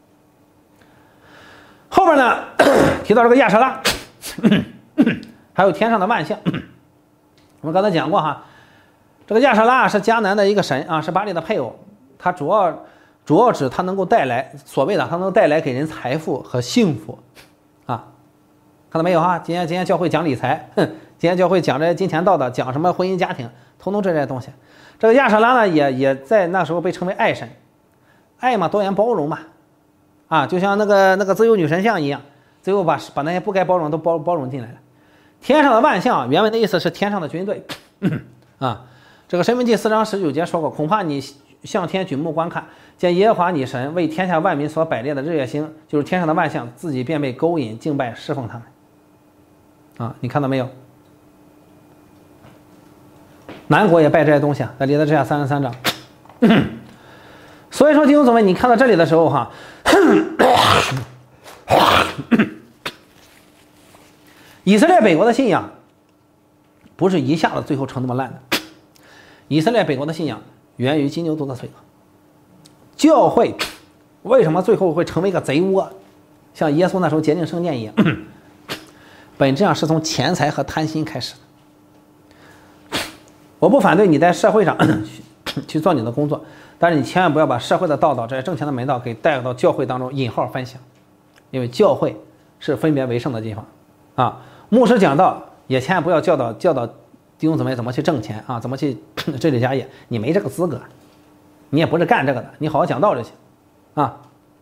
后边呢提到这个亚舍拉，还有天上的万象。我们刚才讲过哈，这个亚舍拉是迦南的一个神啊，是巴力的配偶，它主要指它能够带来所谓的它能带来给人财富和幸福啊。看到没有哈？今天教会讲理财，今天教会讲这些金钱道的，讲什么婚姻家庭，统统这些东西。这个亚舍拉呢也在那时候被称为爱神，爱嘛，多元包容嘛。啊，就像那个自由女神像一样，最后把那些不该包容都包容进来了。天上的万象，原文的意思是天上的军队啊。这个申命记4章19节说过，恐怕你向天举目观看，见耶和华你神为天下万民所摆列的日月星，就是天上的万象，自己便被勾引敬拜侍奉他们。啊，你看到没有？南国也拜这些东西啊，在历代志下33章。所以说弟兄姊妹，你看到这里的时候哈，以色列北国的信仰不是一下子最后成那么烂的。以色列北国的信仰源于金牛犊的罪恶。教会为什么最后会成为一个贼窝，像耶稣那时候洁净圣殿一样？本质上是从钱财和贪心开始的。我不反对你在社会上去做你的工作，但是你千万不要把社会的道这些挣钱的门道给带到教会当中引号分享，因为教会是分别为圣的地方啊。牧师讲道也千万不要教导弟兄姊妹怎么去挣钱啊，怎么去治理家业，你没这个资格，你也不是干这个的，你好好讲道就行啊。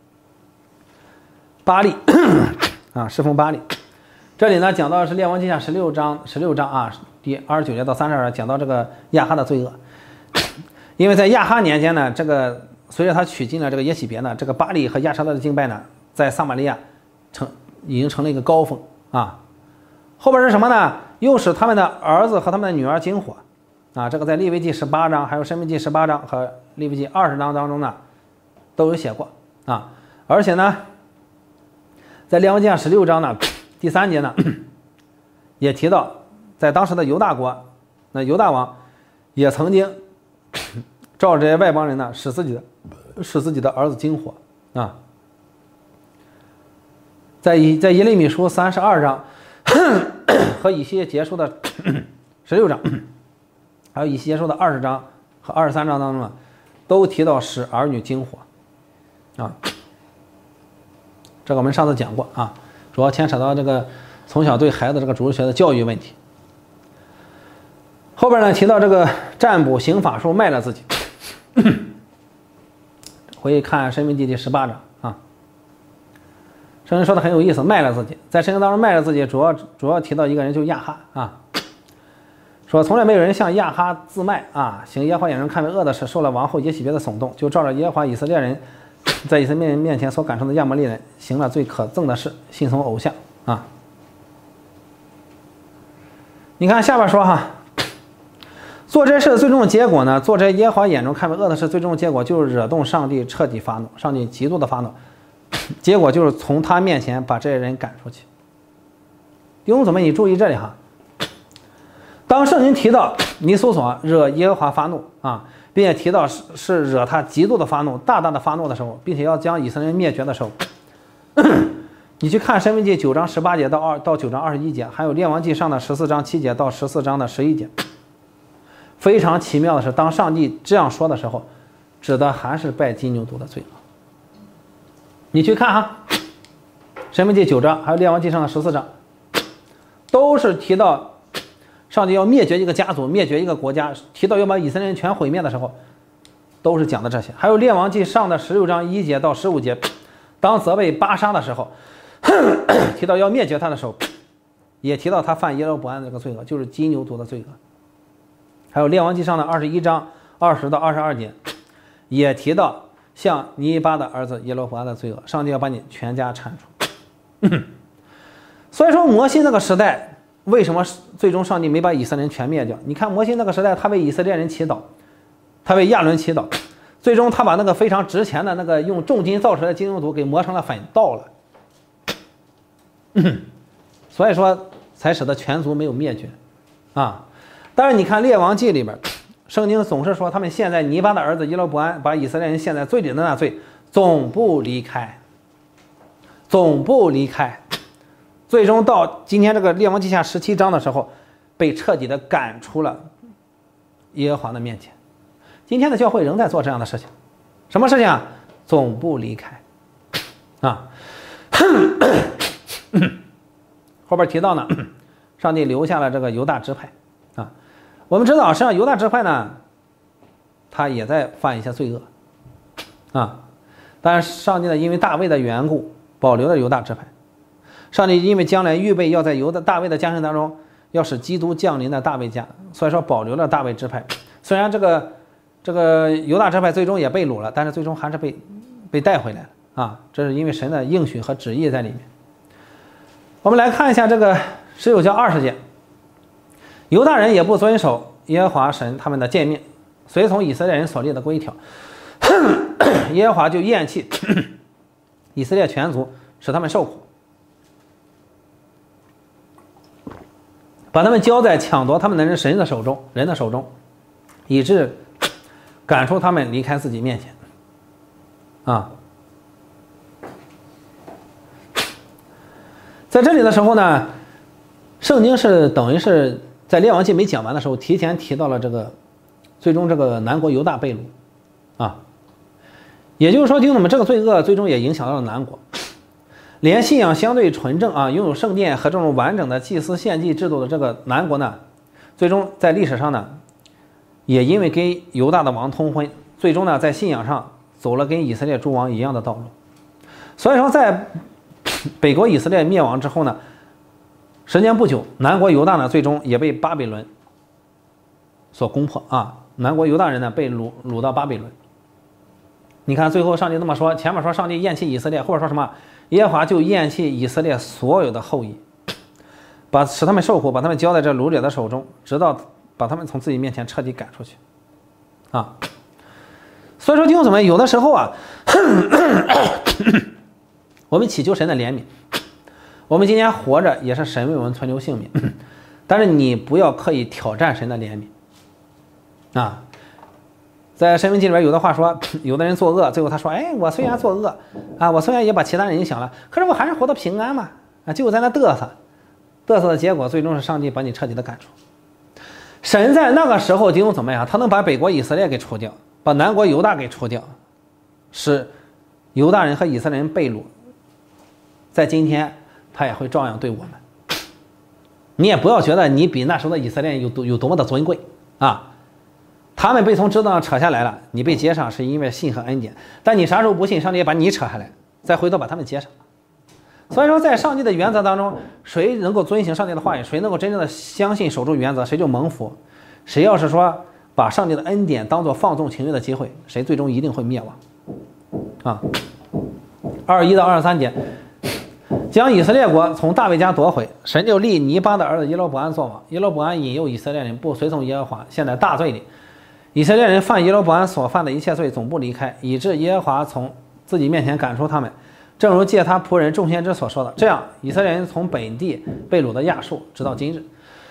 巴力啊，侍奉巴力。这里呢讲到是列王记下16章啊，第29节到32节讲到这个亚哈的罪恶。因为在亚哈年间呢，这个随着他娶进了这个耶洗别呢，这个巴力和亚舍拉的敬拜呢，在撒玛利亚已经成了一个高峰啊。后边是什么呢？又使他们的儿子和他们的女儿惊火啊。这个在利未记18章，还有申命记18章和利未记20章当中呢，都有写过啊。而且呢，在列王记下16章呢，第3节呢，也提到，在当时的犹大国，那犹大王也曾经照着这些外邦人呢，使自己的儿子惊火啊。在耶利米书32章和以西结书的16章，还有以西结书的20章和23章当中呢，都提到使儿女惊火啊。这个我们上次讲过啊，主要牵扯到这个从小对孩子这个主日学的教育问题。后边呢提到这个占卜行法术卖了自己，回去看申命记第18章啊。 圣经说的很有意思，卖了自己。在圣经当中卖了自己，主要提到一个人，就是亚哈啊。说从来没有人像亚哈自卖啊，行耶和华眼中看为恶的事，受了王后耶洗别的耸动，就照着耶和华以色列人在以色列人面前所感受的亚摩利人，行了最可憎的事，信从偶像啊。你看下边说哈，做这事的最终的结果呢，做这耶和华眼中看为恶的事，最终的结果就是惹动上帝彻底发怒，上帝极度的发怒，结果就是从他面前把这些人赶出去。弟兄姊妹，你注意这里哈。当圣经提到你搜索惹耶和华发怒啊，并且提到是惹他极度的发怒、大大的发怒的时候，并且要将以色列人灭绝的时候，你去看申命记9章18节到9章21节，还有列王记上的14章7节到14章的11节。非常奇妙的是，当上帝这样说的时候，指的还是拜金牛犊的罪恶。你去看哈，申命记9章还有列王记上的14章，都是提到上帝要灭绝一个家族，灭绝一个国家，提到要把以色列人全毁灭的时候，都是讲的这些。还有列王记上的16章1节到15节，当责备巴沙的时候，提到要灭绝他的时候，也提到他犯耶罗伯安的这个罪恶，就是金牛犊的罪恶。还有列王记上的21章20到22节，也提到像尼巴的儿子耶罗伯安的罪恶，上帝要把你全家铲除。所以说摩西那个时代，为什么最终上帝没把以色列人全灭掉？你看摩西那个时代，他为以色列人祈祷，他为亚伦祈祷，最终他把那个非常值钱的那个用重金造出来的金牛犊给磨成了粉倒了，所以说才使得全族没有灭绝啊。但是你看列王记里边，圣经总是说他们陷在尼巴的儿子耶罗伯安把以色列人陷在罪里的那罪，总不离开，最终到今天这个列王记下17章的时候，被彻底的赶出了耶和华的面前。今天的教会仍在做这样的事情，什么事情啊？总不离开啊。后边提到呢，上帝留下了这个犹大支派啊。我们知道，实际上犹大支派呢，他也在犯一些罪恶啊。但是上帝呢，因为大卫的缘故，保留了犹大支派。上帝因为将来预备要在大卫的家臣当中，要使基督降临的大卫家，所以说保留了大卫支派。虽然这个犹大支派最终也被掳了，但是最终还是被带回来了啊。这是因为神的应许和旨意在里面。我们来看一下这个19章20节，犹大人也不遵守耶和华神他们的诫命，随从以色列人所立的规条，耶和华就厌弃以色列全族，使他们受苦，把他们交在抢夺他们的人的手中，以致赶出他们离开自己面前啊。在这里的时候呢，圣经是等于是在列王记没讲完的时候，提前提到了这个最终这个南国犹大被掳啊。也就是说，弟兄们，这个罪恶最终也影响到了南国，连信仰相对纯正啊，拥有圣殿和这种完整的祭司献祭制度的这个南国呢，最终在历史上呢，也因为跟犹大的王通婚，最终呢在信仰上走了跟以色列诸王一样的道路。所以说，在北国以色列灭亡之后呢，时间不久，南国犹大呢最终也被巴比伦所攻破啊。南国犹大人呢被掳到巴比伦。你看最后上帝那么说，前面说上帝厌弃以色列，后边说什么？耶和华就厌弃以色列所有的后裔，使他们受苦，把他们交在这掳掠的手中，直到把他们从自己面前彻底赶出去啊。所以说弟兄姊妹，有的时候啊我们祈求神的怜悯，我们今天活着也是神为我们存留性命，但是你不要刻意挑战神的怜悯啊。在申命记里边有的话说，有的人作恶，最后他说，哎，我虽然作恶啊，我虽然也把其他人影响了，可是我还是活得平安嘛啊，就在那嘚瑟的结果，最终是上帝把你彻底的赶出。神在那个时候弟兄怎么样？他能把北国以色列给除掉，把南国犹大给除掉，使犹大人和以色列人被掳，在今天他也会照样对我们。你也不要觉得你比那时候的以色列人有多么的尊贵啊。他们被从枝子上扯下来了，你被接上是因为信和恩典，但你啥时候不信，上帝也把你扯下来，再回头把他们接上。 所以说，在上帝的原则当中，谁能够遵行上帝的话语，谁能够真正的相信守住原则，谁就蒙福。谁要是说把上帝的恩典当作放纵情欲的机会，谁最终一定会灭亡。啊，21到23节，将以色列国从大卫家夺回，神就立尼巴的儿子耶罗伯安作王。耶罗伯安引诱以色列人不随从耶和华，陷在大罪里。以色列人犯耶罗伯安所犯的一切罪，总不离开，以致耶和华从自己面前赶出他们。正如借他仆人众先知所说的，这样以色列人从本地被掳的亚述，直到今日。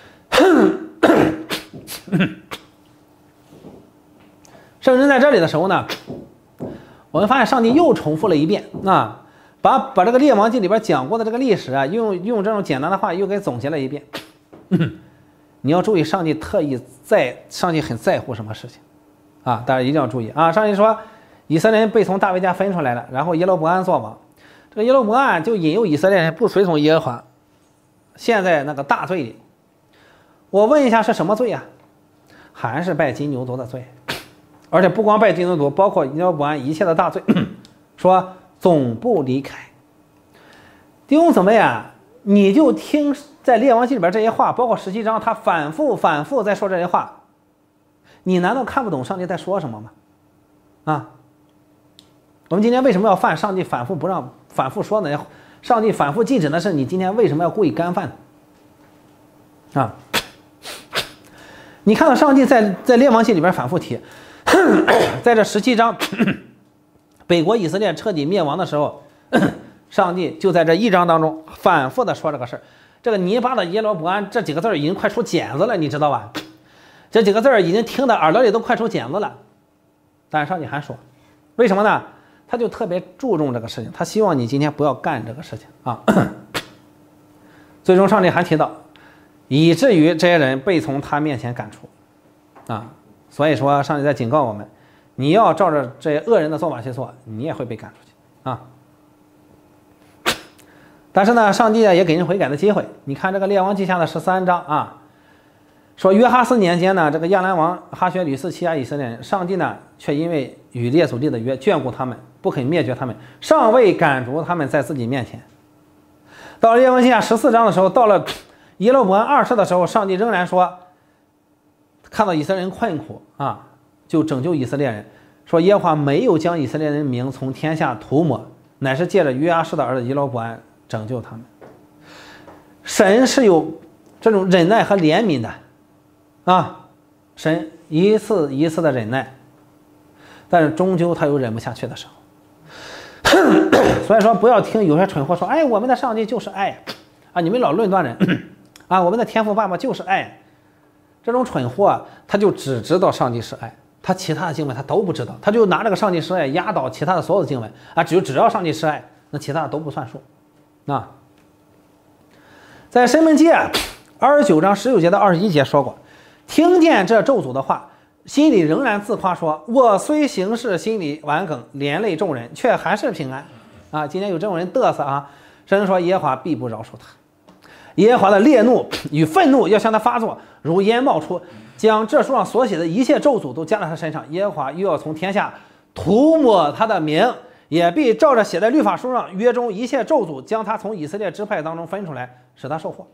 圣人在这里的时候呢，我们发现上帝又重复了一遍啊，把这个列王记里边讲过的这个历史啊，用这种简单的话又给总结了一遍。你要注意，上帝很在乎什么事情啊？大家一定要注意啊！上帝说，以色列人被从大卫家分出来了，然后耶罗伯安作王。这个耶罗伯安就引诱以色列人不随从耶和华，陷在那个大罪里。我问一下，是什么罪啊？还是拜金牛犊的罪？而且不光拜金牛犊，包括耶罗伯安一切的大罪，说总不离开。弟兄姊妹啊，你就听在列王记里边这些话，包括17章，他反复在说这些话，你难道看不懂上帝在说什么吗？啊，我们今天为什么要犯上帝反复说的，上帝反复禁止的事，你今天为什么要故意干犯啊？你看到上帝在列王记里边反复提，在这17章北国以色列彻底灭亡的时候，上帝就在这1章当中反复的说这个事儿。这个尼巴的耶罗伯安这几个字已经快出茧子了，你知道吧？这几个字已经听得耳朵里都快出茧子了。但是上帝还说，为什么呢？他就特别注重这个事情，他希望你今天不要干这个事情啊。最终上帝还提到，以至于这些人被从他面前赶出啊。所以说上帝在警告我们，你要照着这些恶人的做法去做，你也会被赶出去啊。但是呢，上帝也给人悔改的机会。你看这个列王记下的13章啊，说约哈斯年间呢，这个亚兰王哈薛屡次欺压以色列人，上帝呢却因为与列祖立的约眷顾他们，不肯灭绝他们，尚未赶逐他们在自己面前。到了列王记下14章的时候，到了耶罗伯安2世的时候，上帝仍然说，看到以色列人困苦啊，就拯救以色列人，说耶和华没有将以色列人名从天下涂抹，乃是借着约阿施的儿子耶罗伯安拯救他们。神是有这种忍耐和怜悯的啊，神一次一次的忍耐，但是终究他有忍不下去的时候。所以说不要听有些蠢货说，哎，我们的上帝就是爱啊，你们老论断人啊，我们的天父爸爸就是爱。这种蠢货他就只知道上帝是爱，他其他的经文他都不知道，他就拿这个上帝是爱压倒其他的所有的经文啊，只要上帝是爱，那其他的都不算数啊。在申命记29章19节到21节说过，听见这咒诅的话，心里仍然自夸说，我虽行事心里顽梗，连累众人，却还是平安啊。今天有这种人嘚瑟啊，神说耶和华必不饶恕他，耶和华的烈怒与愤怒要向他发作，如烟冒出，将这书上所写的一切咒诅都加在他身上。耶和华又要从天下涂抹他的名，也必照着写在律法书上约中一切咒诅，将他从以色列支派当中分出来，使他受祸。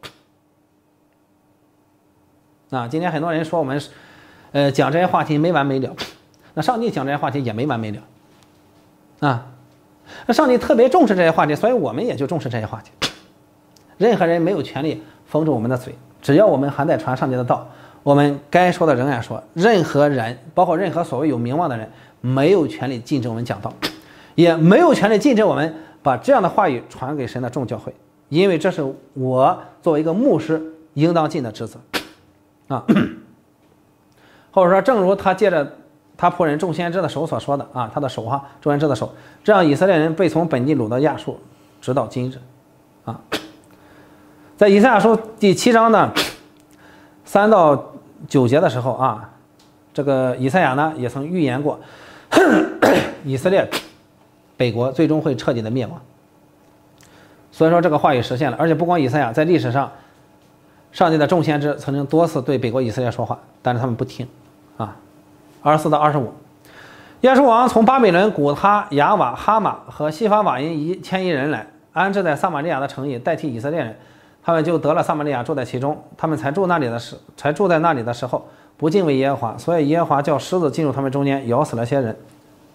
啊，今天很多人说我们讲这些话题没完没了，那上帝讲这些话题也没完没了啊。那上帝特别重视这些话题，所以我们也就重视这些话题。任何人没有权利封住我们的嘴，只要我们还在传上帝的道，我们该说的仍然说。任何人，包括任何所谓有名望的人，没有权利禁止我们讲道，也没有权利禁止我们把这样的话语传给神的众教会，因为这是我作为一个牧师应当尽的职责啊。或者说正如他借着他仆人众先知的手所说的啊，他的手哈，众先知的手，这样以色列人被从本地掳到亚述，直到今日啊。在以赛亚书第7章呢3到9节的时候啊，这个以赛亚呢也曾预言过以色列北国最终会彻底的灭亡。所以说这个话语实现了，而且不光以赛亚，在历史上上帝的众先知曾经多次对北国以色列说话，但是他们不听啊。24到25，亚述王从巴比伦、古他、雅瓦、哈马和西法瓦因迁移人来， 安置在撒玛利亚的城邑，代替以色列人，他们就得了撒玛利亚，住在其中。他们才住在那里的时候，不敬畏耶和华，所以耶和华叫狮子进入他们中间，咬死了些人。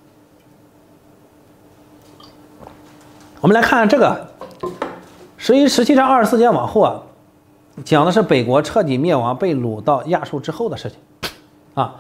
我们来看这个17章24节往后啊，讲的是北国彻底灭亡，被掳到亚述之后的事情啊。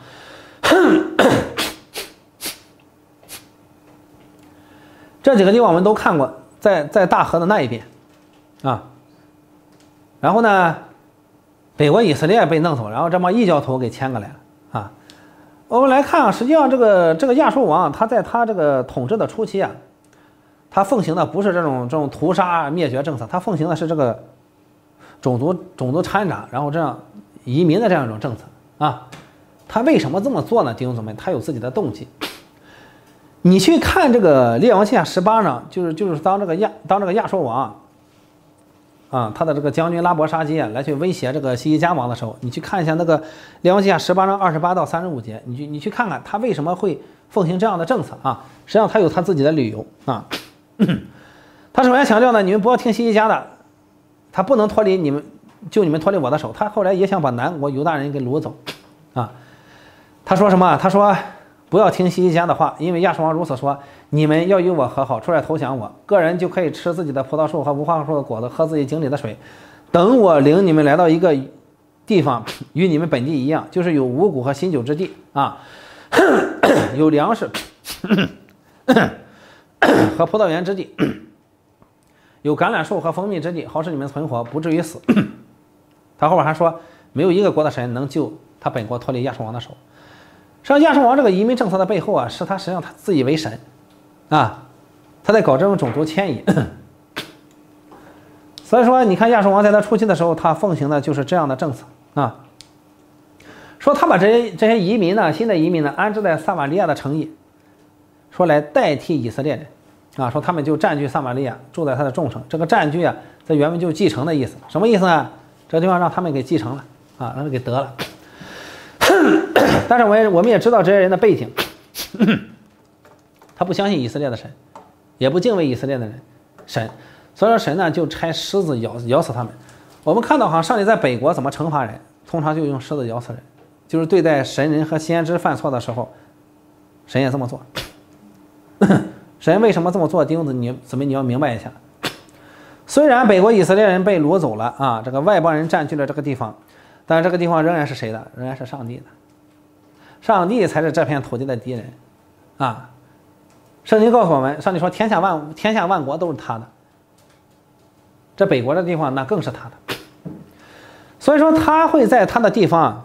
这几个地方我们都看过，在大河的那一边啊。然后呢，北国以色列被弄走，然后这帮异教徒给牵过来了啊。我们来看啊，实际上这个亚述王他在他这个统治的初期啊，他奉行的不是这种屠杀灭绝政策，他奉行的是这个种族掺杂，然后这样移民的这样一种政策啊。他为什么这么做呢？弟兄姊妹，他有自己的动机。你去看这个列王记下18章，就是当这个亚述王啊，他的这个将军拉伯沙基来去威胁这个西西家王的时候，你去看一下那个列王记下18章28到35节，你去看看他为什么会奉行这样的政策啊？实际上他有他自己的理由啊。他首先强调呢，你们不要听西西家的，他不能脱离你们脱离我的手。他后来也想把南国犹大人给掳走啊。他说什么？他说不要听西西家的话，因为亚述王如此说：你们要与我和好，出来投降我，个人就可以吃自己的葡萄树和无花树的果子，喝自己井里的水。等我领你们来到一个地方，与你们本地一样，就是有五谷和新酒之地啊，有粮食和葡萄园之地，有橄榄树和蜂蜜之地，好使你们存活，不至于死。他后边还说，没有一个国的神能救他本国脱离亚述王的手。实际上，亚述王这个移民政策的背后啊，是他实际上他自以为神啊，他在搞这种种族迁移。所以说，你看亚述王在他初期的时候，他奉行的就是这样的政策啊。说他把这些移民呢，新的移民呢，安置在撒玛利亚的城邑，说来代替以色列人啊，说他们就占据撒玛利亚，住在他的众城。这个占据啊，在原文就继承的意思，什么意思呢？这个地方让他们给继承了啊，让他们给得了。但是我们也知道这些人的背景，他不相信以色列的神，也不敬畏以色列的神，所以说神呢就差狮子咬死他们。我们看到好像上帝在北国怎么惩罚人，通常就用狮子咬死人，就是对待神人和先知犯错的时候，神也这么做。神为什么这么做？弟兄姊妹你要明白一下。虽然北国以色列人被掳走了啊，这个外邦人占据了这个地方，但是这个地方仍然是谁的？仍然是上帝的。上帝才是这片土地的敌人啊！圣经告诉我们，上帝说天下万国都是他的，这北国的地方那更是他的。所以说他会在他的地方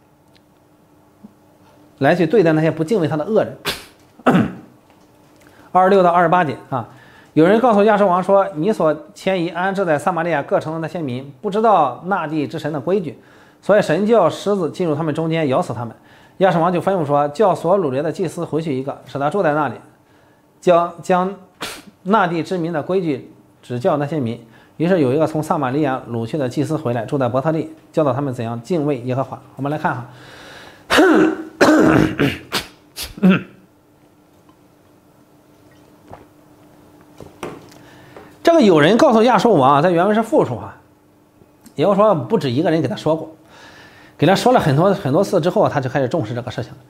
来去对待那些不敬畏他的恶人。26到28节啊，有人告诉亚述王说：“你所迁移安置在撒玛利亚各城的那些民，不知道那地之神的规矩，所以神叫狮子进入他们中间，咬死他们。”亚述王就吩咐说：“叫所掳掠的祭司回去一个，使他住在那里，将那地之民的规矩指教那些民。”于是有一个从撒玛利亚掳去的祭司回来，住在伯特利，教导他们怎样敬畏耶和华。我们来看哈。这个有人告诉亚述王，在原文是复数啊，也就是说不止一个人给他说过，给他说了很多次之后，他就开始重视这个事情。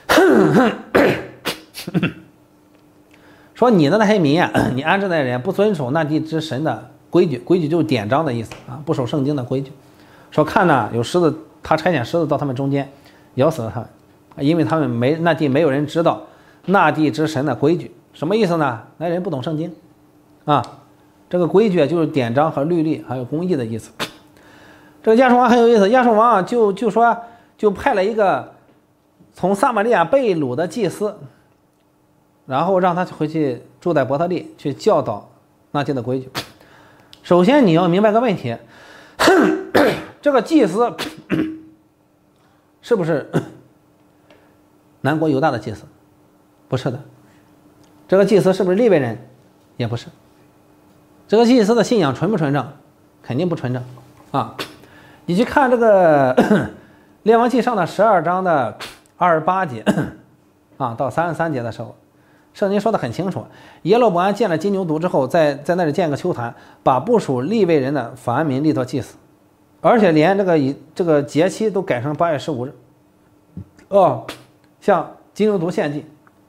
说你的那些民啊，你安置的人不遵守那地之神的规矩，规矩就是典章的意思啊，不守圣经的规矩。说看呢，有狮子，他差遣狮子到他们中间，咬死了他们，因为他们那地没有人知道那地之神的规矩。什么意思呢？那人不懂圣经啊。这个规矩就是典章和律例还有公义的意思。这个亚述王很有意思，亚述王就派了一个从撒玛利亚被掳的祭司，然后让他回去住在伯特利，去教导那地的规矩。首先你要明白个问题，这个祭司是不是南国犹大的祭司？不是的。这个祭司是不是利未人？也不是。这个祭司的信仰纯不纯正？肯定不纯正啊！你去看这个列王记上的12章的28节啊到33节的时候， 圣经说的很清楚，耶罗波安建了金牛犊之后，在那里建个丘坛，把部属利未人的凡民立作祭司，而且连这个节期都改成8月15日，向金牛犊献祭。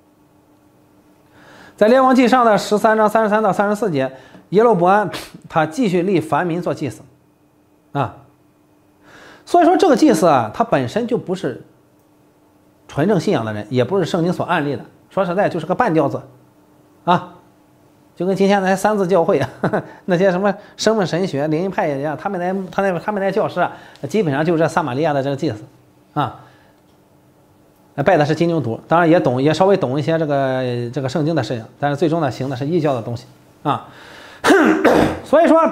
在列王记上的13章33到34节，耶罗波安他继续立凡民做祭司，所以说这个祭司他本身就不是纯正信仰的人，也不是圣经所案例的。说实在，就是个半吊子，就跟今天那些三字教会那些什么生命神学、灵恩派一样，他们那教师基本上就是这撒玛利亚的这个祭司，拜的是金牛犊，当然也稍微懂一些这个圣经的事情，但是最终呢，行的是异教的东西所以说，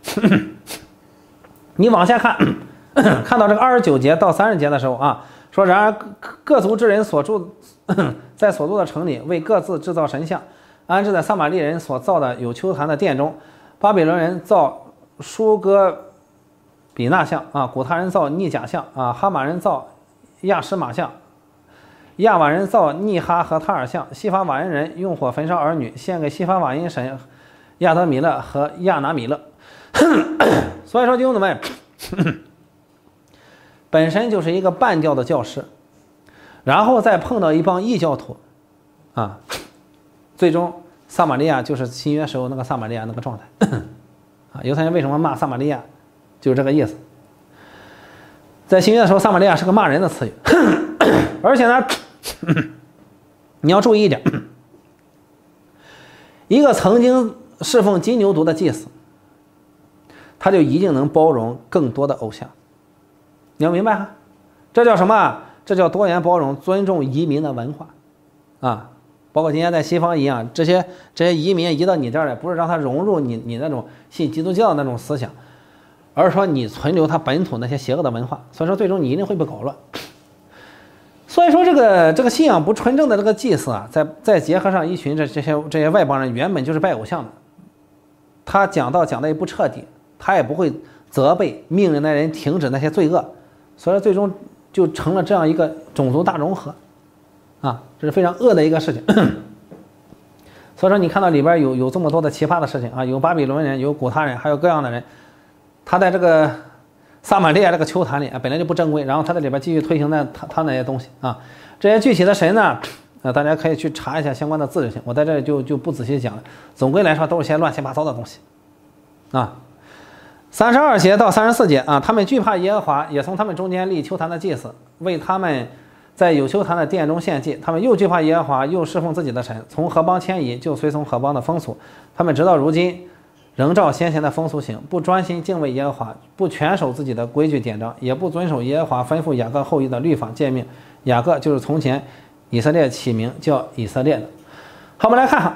你往下看，看到这个29节到30节的时候说然而各族之人在所住的城里，为各自制造神像，安置在撒玛利人所造的有丘坛的殿中。巴比伦人造舒哥比纳像古他人造逆甲像哈马人造亚什马像，亚瓦人造逆哈和塔尔像，西法瓦因人用火焚烧儿女，献给西法瓦因神亚德米勒和亚拿米勒。所以说弟兄姊妹，本身就是一个半教的教师，然后再碰到一帮异教徒最终撒玛利亚就是新约时候那个撒玛利亚那个状态犹太人为什么骂撒玛利亚，就是这个意思。在新约的时候，撒玛利亚是个骂人的词语而且呢你要注意一点，一个曾经侍奉金牛犊的祭司，他就一定能包容更多的偶像。你要明白这叫什么？这叫多元包容，尊重移民的文化包括今天在西方一样，这些移民移到你这儿来，不是让他融入你那种信基督教的那种思想，而是说你存留他本土那些邪恶的文化，所以说最终你一定会被搞乱。所以说这个信仰不纯正的这个祭司再结合上一群这些外邦人原本就是拜偶像的，他讲的也不彻底，他也不会责备命令那人停止那些罪恶，所以最终就成了这样一个种族大融合这是非常恶的一个事情所以说你看到里边有这么多的奇葩的事情有巴比伦人，有古他人，还有各样的人，他在这个撒玛利亚这个丘坛里本来就不正规，然后他在里边继续推行他那些东西这些具体的神呢大家可以去查一下相关的字就行，我在这里就不仔细讲了。总归来说都是些乱七八糟的东西32节到34节他们惧怕耶和华，也从他们中间立丘坛的祭司，为他们在有丘坛的殿中献祭。他们又惧怕耶和华，又侍奉自己的神，从何邦迁移，就随从何邦的风俗。他们直到如今仍照先前的风俗行，不专心敬畏耶和华，不全守自己的规矩典章，也不遵守耶和华吩咐雅各后裔的律法诫命。雅各就是从前以色列起名叫以色列的。好，我们来看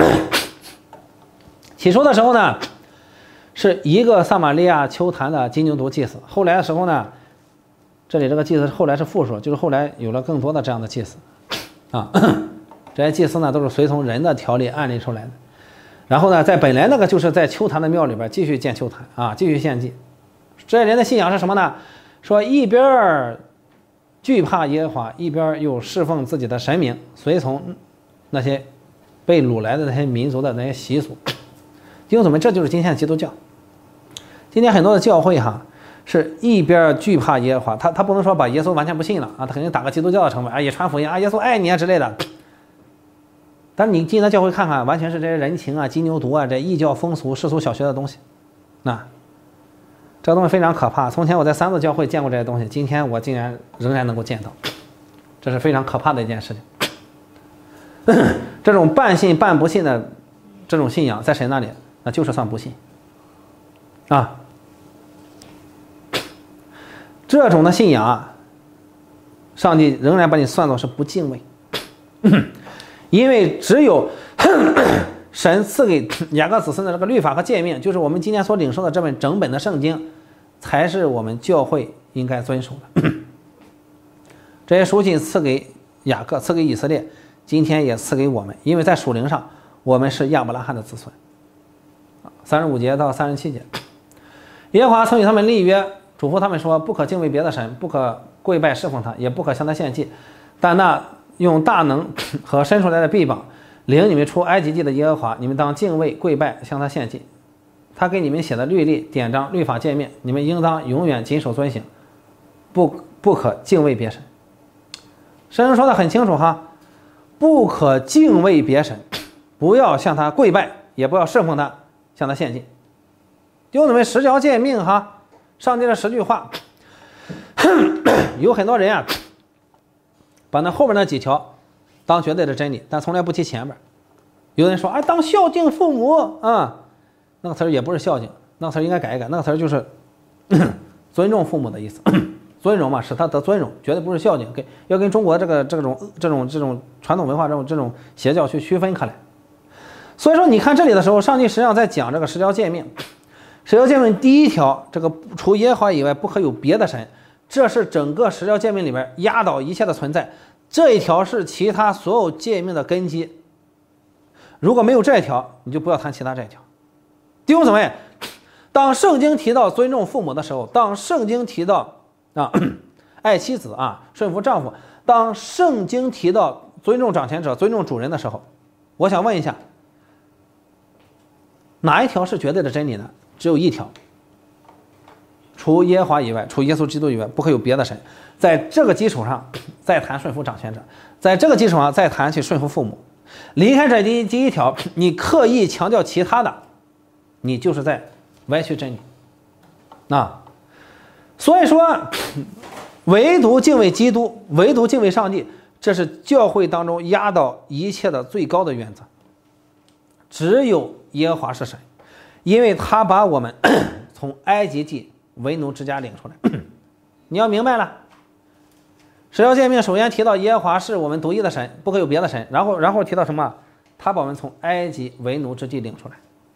起初的时候呢，是一个撒玛利亚丘坛的金牛犊祭司，后来的时候呢，这里这个祭司后来是复数，就是后来有了更多的这样的祭司这些祭司呢都是随从人的条例案例出来的。然后呢，在本来那个就是在丘坛的庙里边继续建丘坛继续献祭。这些人的信仰是什么呢？说一边惧怕耶和华，一边又侍奉自己的神明，随从那些被掳来的那些民族的那些习俗。弟兄姊妹，这就是今天的基督教。今天很多的教会是一边惧怕耶和华，他不能说把耶稣完全不信了他肯定打个基督教的成分也传福音耶稣爱你之类的。但是你进到教会看看，完全是这些人情金牛犊这异教风俗世俗小学的东西这个东西非常可怕。从前我在三字教会见过这些东西，今天我竟然仍然能够见到，这是非常可怕的一件事情这种半信半不信的这种信仰，在神那里那就是算不信这种的信仰上帝仍然把你算作是不敬畏因为只有神赐给雅各子孙的这个律法和诫命，就是我们今天所领受的这本整本的圣经，才是我们教会应该遵守的这些书信赐给雅各，赐给以色列，今天也赐给我们，因为在属灵上我们是亚伯拉罕的子孙。35节到37节，耶和华曾与他们立约，嘱咐他们说，不可敬畏别的神，不可跪拜侍奉他，也不可向他献祭，但那用大能和伸出来的臂膀领你们出埃及地的耶和华，你们当敬畏跪拜，向他献祭。他给你们写的律例、典章、律法诫命，你们应当永远谨守遵行，不可敬畏别神。圣经说的很清楚哈，不可敬畏别神，不要向他跪拜，也不要侍奉他，向他献祭。弟兄姊妹，10条诫命哈，上帝的10句话，有很多人啊，把那后边那几条当绝对的真理，但从来不提前边。有人说，哎，当孝敬父母啊，那个词儿也不是孝敬，那个词儿应该改一改，那个词儿就是尊重父母的意思。尊荣嘛，使他得尊荣，绝对不是孝敬，要跟中国这种传统文化这种邪教去区分开来。所以说，你看这里的时候，上帝实际上在讲这个10条诫命。10条诫命第1条，这个除耶和华以外不可有别的神，这是整个10条诫命里边压倒一切的存在。这一条是其他所有诫命的根基。如果没有这一条，你就不要谈其他这一条。弟兄姊妹，当圣经提到尊重父母的时候，当圣经提到爱妻子啊，顺服丈夫，当圣经提到尊重掌权者、尊重主人的时候，我想问一下，哪一条是绝对的真理呢？只有一条，除耶和华以外，除耶稣基督以外，不可有别的神。在这个基础上再谈顺服掌权者，在这个基础上再谈去顺服父母。离开这第一条，你刻意强调其他的，你就是在歪曲真理。所以说，唯独敬畏基督，唯独敬畏上帝，这是教会当中压倒一切的最高的原则。只有耶和华是神，因为他把我们从埃及地为奴之家领出来。你要明白了，10条诫命首先提到耶和华是我们独一的神，不可有别的神，然后提到什么？他把我们从埃及为奴之地领出来。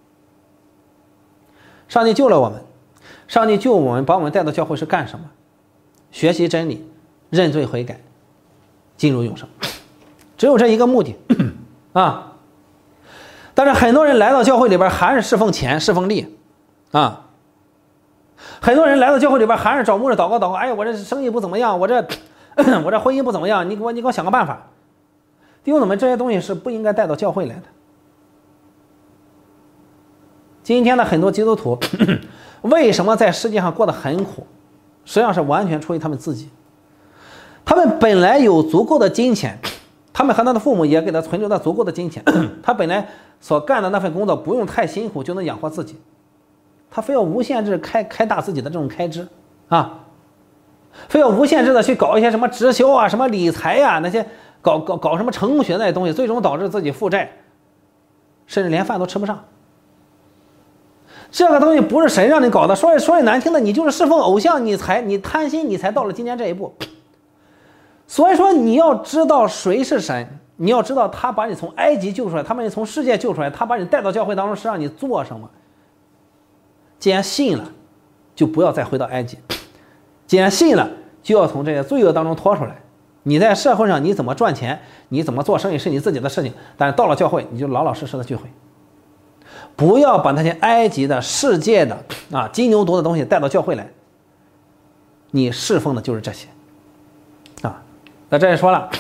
上帝救了我们，上帝救我们，把我们带到教会是干什么？学习真理，认罪悔改，进入永生，只有这一个目的啊！但是很多人来到教会里边还是侍奉钱、侍奉利啊！很多人来到教会里边还是找牧师祷告，哎呀，我这生意不怎么样，我这婚姻不怎么样，你给我想个办法。弟兄姊妹，这些东西是不应该带到教会来的。今天的很多基督徒为什么在世界上过得很苦？实际上是完全出于他们自己。他们本来有足够的金钱，他们和他的父母也给他存留了足够的金钱，他本来所干的那份工作不用太辛苦就能养活自己，他非要无限制开大自己的这种开支啊，非要无限制的去搞一些什么直销啊、什么理财啊，那些搞什么成功学那些东西，最终导致自己负债，甚至连饭都吃不上。这个东西不是神让你搞的，说句难听的，你就是侍奉偶像，你贪心，你才到了今天这一步。所以说你要知道谁是神，你要知道他把你从埃及救出来，他把你从世界救出来，他把你带到教会当中是让你做什么。既然信了，就不要再回到埃及；既然信了，就要从这些罪恶当中脱出来。你在社会上你怎么赚钱，你怎么做生意是你自己的事情，但是到了教会你就老老实实的聚会。不要把那些埃及的、世界的金牛犊的东西带到教会来，你侍奉的就是这些那这也说了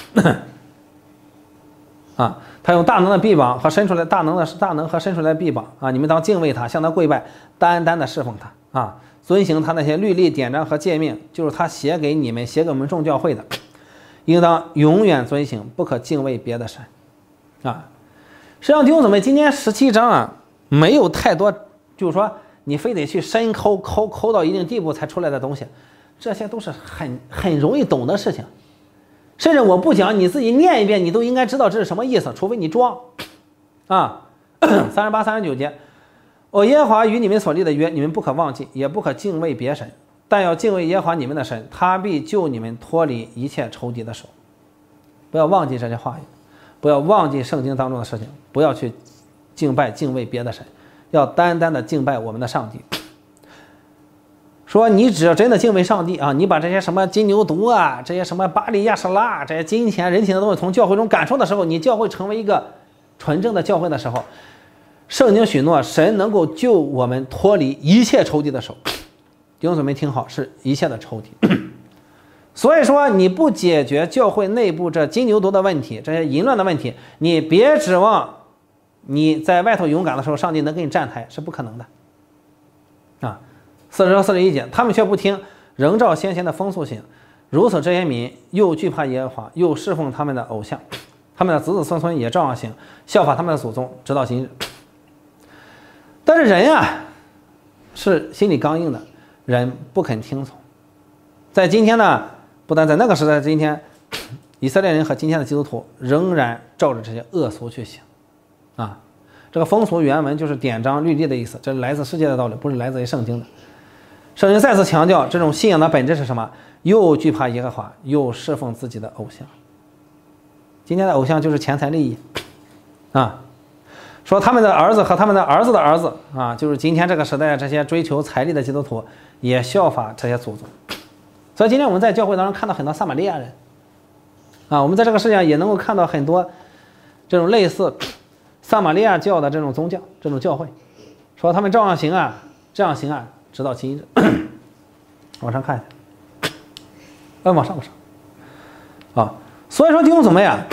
他用大能的臂膀和伸出来大能和伸出来的臂膀你们当敬畏他，向他跪拜，单单的侍奉他遵行他那些律例典章和诫命，就是他写给你们写给我们众教会的，应当永远遵行，不可敬畏别的神实际上弟兄姊妹，今天17章没有太多就是说你非得去深抠到一定地步才出来的东西，这些都是很容易懂的事情，甚至我不讲，你自己念一遍你都应该知道这是什么意思，除非你装38、39节，我耶和华与你们所立的约，你们不可忘记，也不可敬畏别神，但要敬畏耶和华你们的神，他必救你们脱离一切仇敌的手。不要忘记这些话语，不要忘记圣经当中的事情，不要去敬畏别的神，要单单的敬拜我们的上帝。说你只要真的敬畏上帝你把这些什么金牛犊这些什么巴利亚什拉这些金钱人情的东西从教会中赶出的时候，你教会成为一个纯正的教会的时候，圣经许诺神能够救我们脱离一切仇敌的手。弟兄姊妹听好，是一切的仇敌所以说，你不解决教会内部这金牛犊的问题，这些淫乱的问题，你别指望你在外头勇敢的时候，上帝能给你站台，是不可能的。啊，40和41节，他们却不听，仍照先前的风俗行。如此，这些民又惧怕耶和华，又侍奉他们的偶像，他们的子子孙孙也照样行，效法他们的祖宗，直到今日。但是人啊，是心里刚硬的，人不肯听从。在今天呢，不但在那个时代，今天以色列人和今天的基督徒仍然照着这些恶俗去行。啊，这个风俗原文就是典章律例的意思，这是来自世界的道理，不是来自于圣经的。圣经再次强调，这种信仰的本质是什么？又惧怕耶和华，又侍奉自己的偶像。今天的偶像就是钱财利益啊。说他们的儿子和他们的儿子的儿子啊，就是今天这个时代这些追求财力的基督徒也效法这些祖宗。所以今天我们在教会当中看到很多撒玛利亚人啊，我们在这个世界上也能够看到很多这种类似撒玛利亚教的这种宗教、这种教会，说他们照样行啊，这样行啊，直到今日。往上看一下，往上啊。所以说弟兄姊妹啊，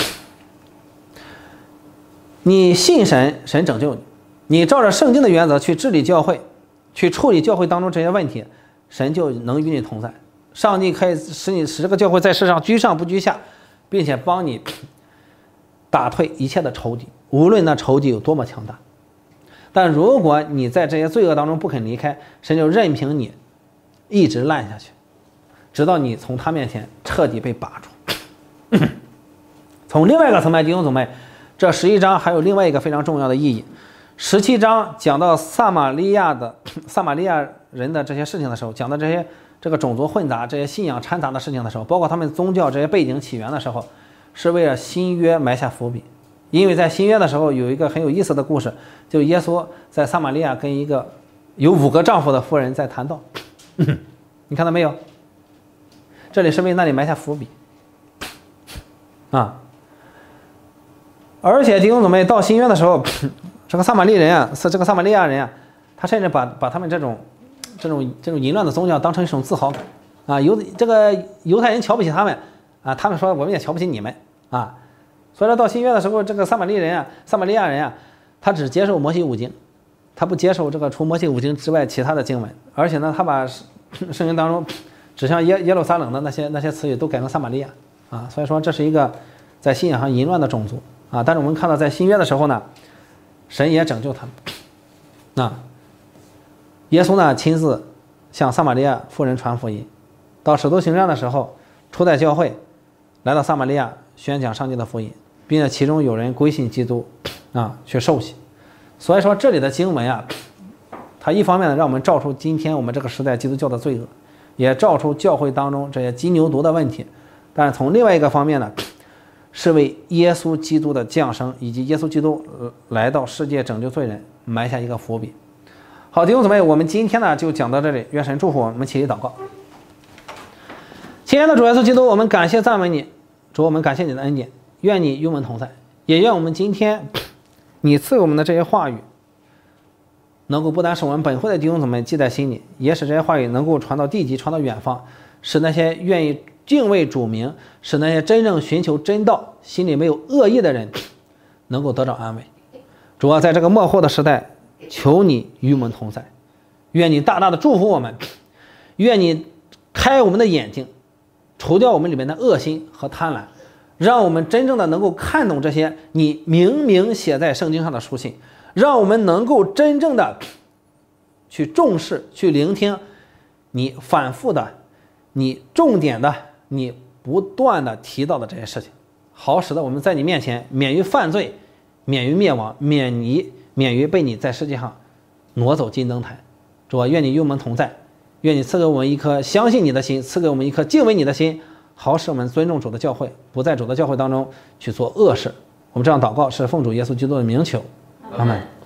你信神，神拯救你；你照着圣经的原则去治理教会，去处理教会当中这些问题，神就能与你同在。上帝可以使这个教会在世上居上不居下，并且帮你打退一切的仇敌，无论那仇敌有多么强大。但如果你在这些罪恶当中不肯离开，神就任凭你一直烂下去，直到你从他面前彻底被拔出。从另外一个层面，弟兄姊妹，这11章还有另外一个非常重要的意义。17章讲到撒玛利亚人的这些事情的时候，讲到这个种族混杂、这些信仰掺杂的事情的时候，包括他们宗教这些背景起源的时候，是为了新约埋下伏笔。因为在新约的时候有一个很有意思的故事，就耶稣在撒玛利亚跟一个有5个丈夫的妇人在谈道。你看到没有？这里是为那里埋下伏笔啊。而且弟兄姊妹，到新约的时候，这个撒玛利亚人啊，他甚至把他们这种淫乱的宗教当成一种自豪感啊。这个犹太人瞧不起他们啊，他们说我们也瞧不起你们啊。所以说到新约的时候，这个撒玛利亚人啊，他只接受摩西5经，他不接受这个除摩西5经之外其他的经文。而且呢，他把圣经当中指向耶路撒冷的那些词语都改成撒玛利亚啊。所以说这是一个在信仰上淫乱的种族啊。但是我们看到在新约的时候呢，神也拯救他们啊。耶稣呢亲自向撒玛利亚妇人传福音，到使徒行传的时候，初代教会来到撒玛利亚宣讲上帝的福音，并且其中有人归信基督啊，去受洗。所以说这里的经文啊，它一方面呢让我们照出今天我们这个时代基督教的罪恶，也照出教会当中这些金牛犊的问题。但是从另外一个方面呢，是为耶稣基督的降生以及耶稣基督来到世界拯救罪人埋下一个伏笔。好，弟兄姊妹，我们今天呢就讲到这里，愿神祝福我们起立祷告。亲爱的主耶稣基督，我们感谢赞美你，主，我们感谢你的恩典，愿你与我们同在，也愿我们今天你赐给我们的这些话语能够不单使我们本会的弟兄姊妹记在心里，也使这些话语能够传到地极，传到远方，使那些愿意敬畏主名，使那些真正寻求真道，心里没有恶意的人能够得到安慰。主啊，在这个末后的时代，求你与我们同在，愿你大大的祝福我们，愿你开我们的眼睛，除掉我们里面的恶心和贪婪，让我们真正的能够看懂这些你明明写在圣经上的书信，让我们能够真正的去重视，去聆听你反复的，你重点的，你不断的提到的这些事情，好使得我们在你面前免于犯罪，免于灭亡，免于被你在世界上挪走金灯台。主啊，愿你与我们同在，愿你赐给我们一颗相信你的心，赐给我们一颗敬畏你的心，好使我们尊重主的教会，不在主的教会当中去做恶事。我们这样祷告是奉主耶稣基督的名求，阿们。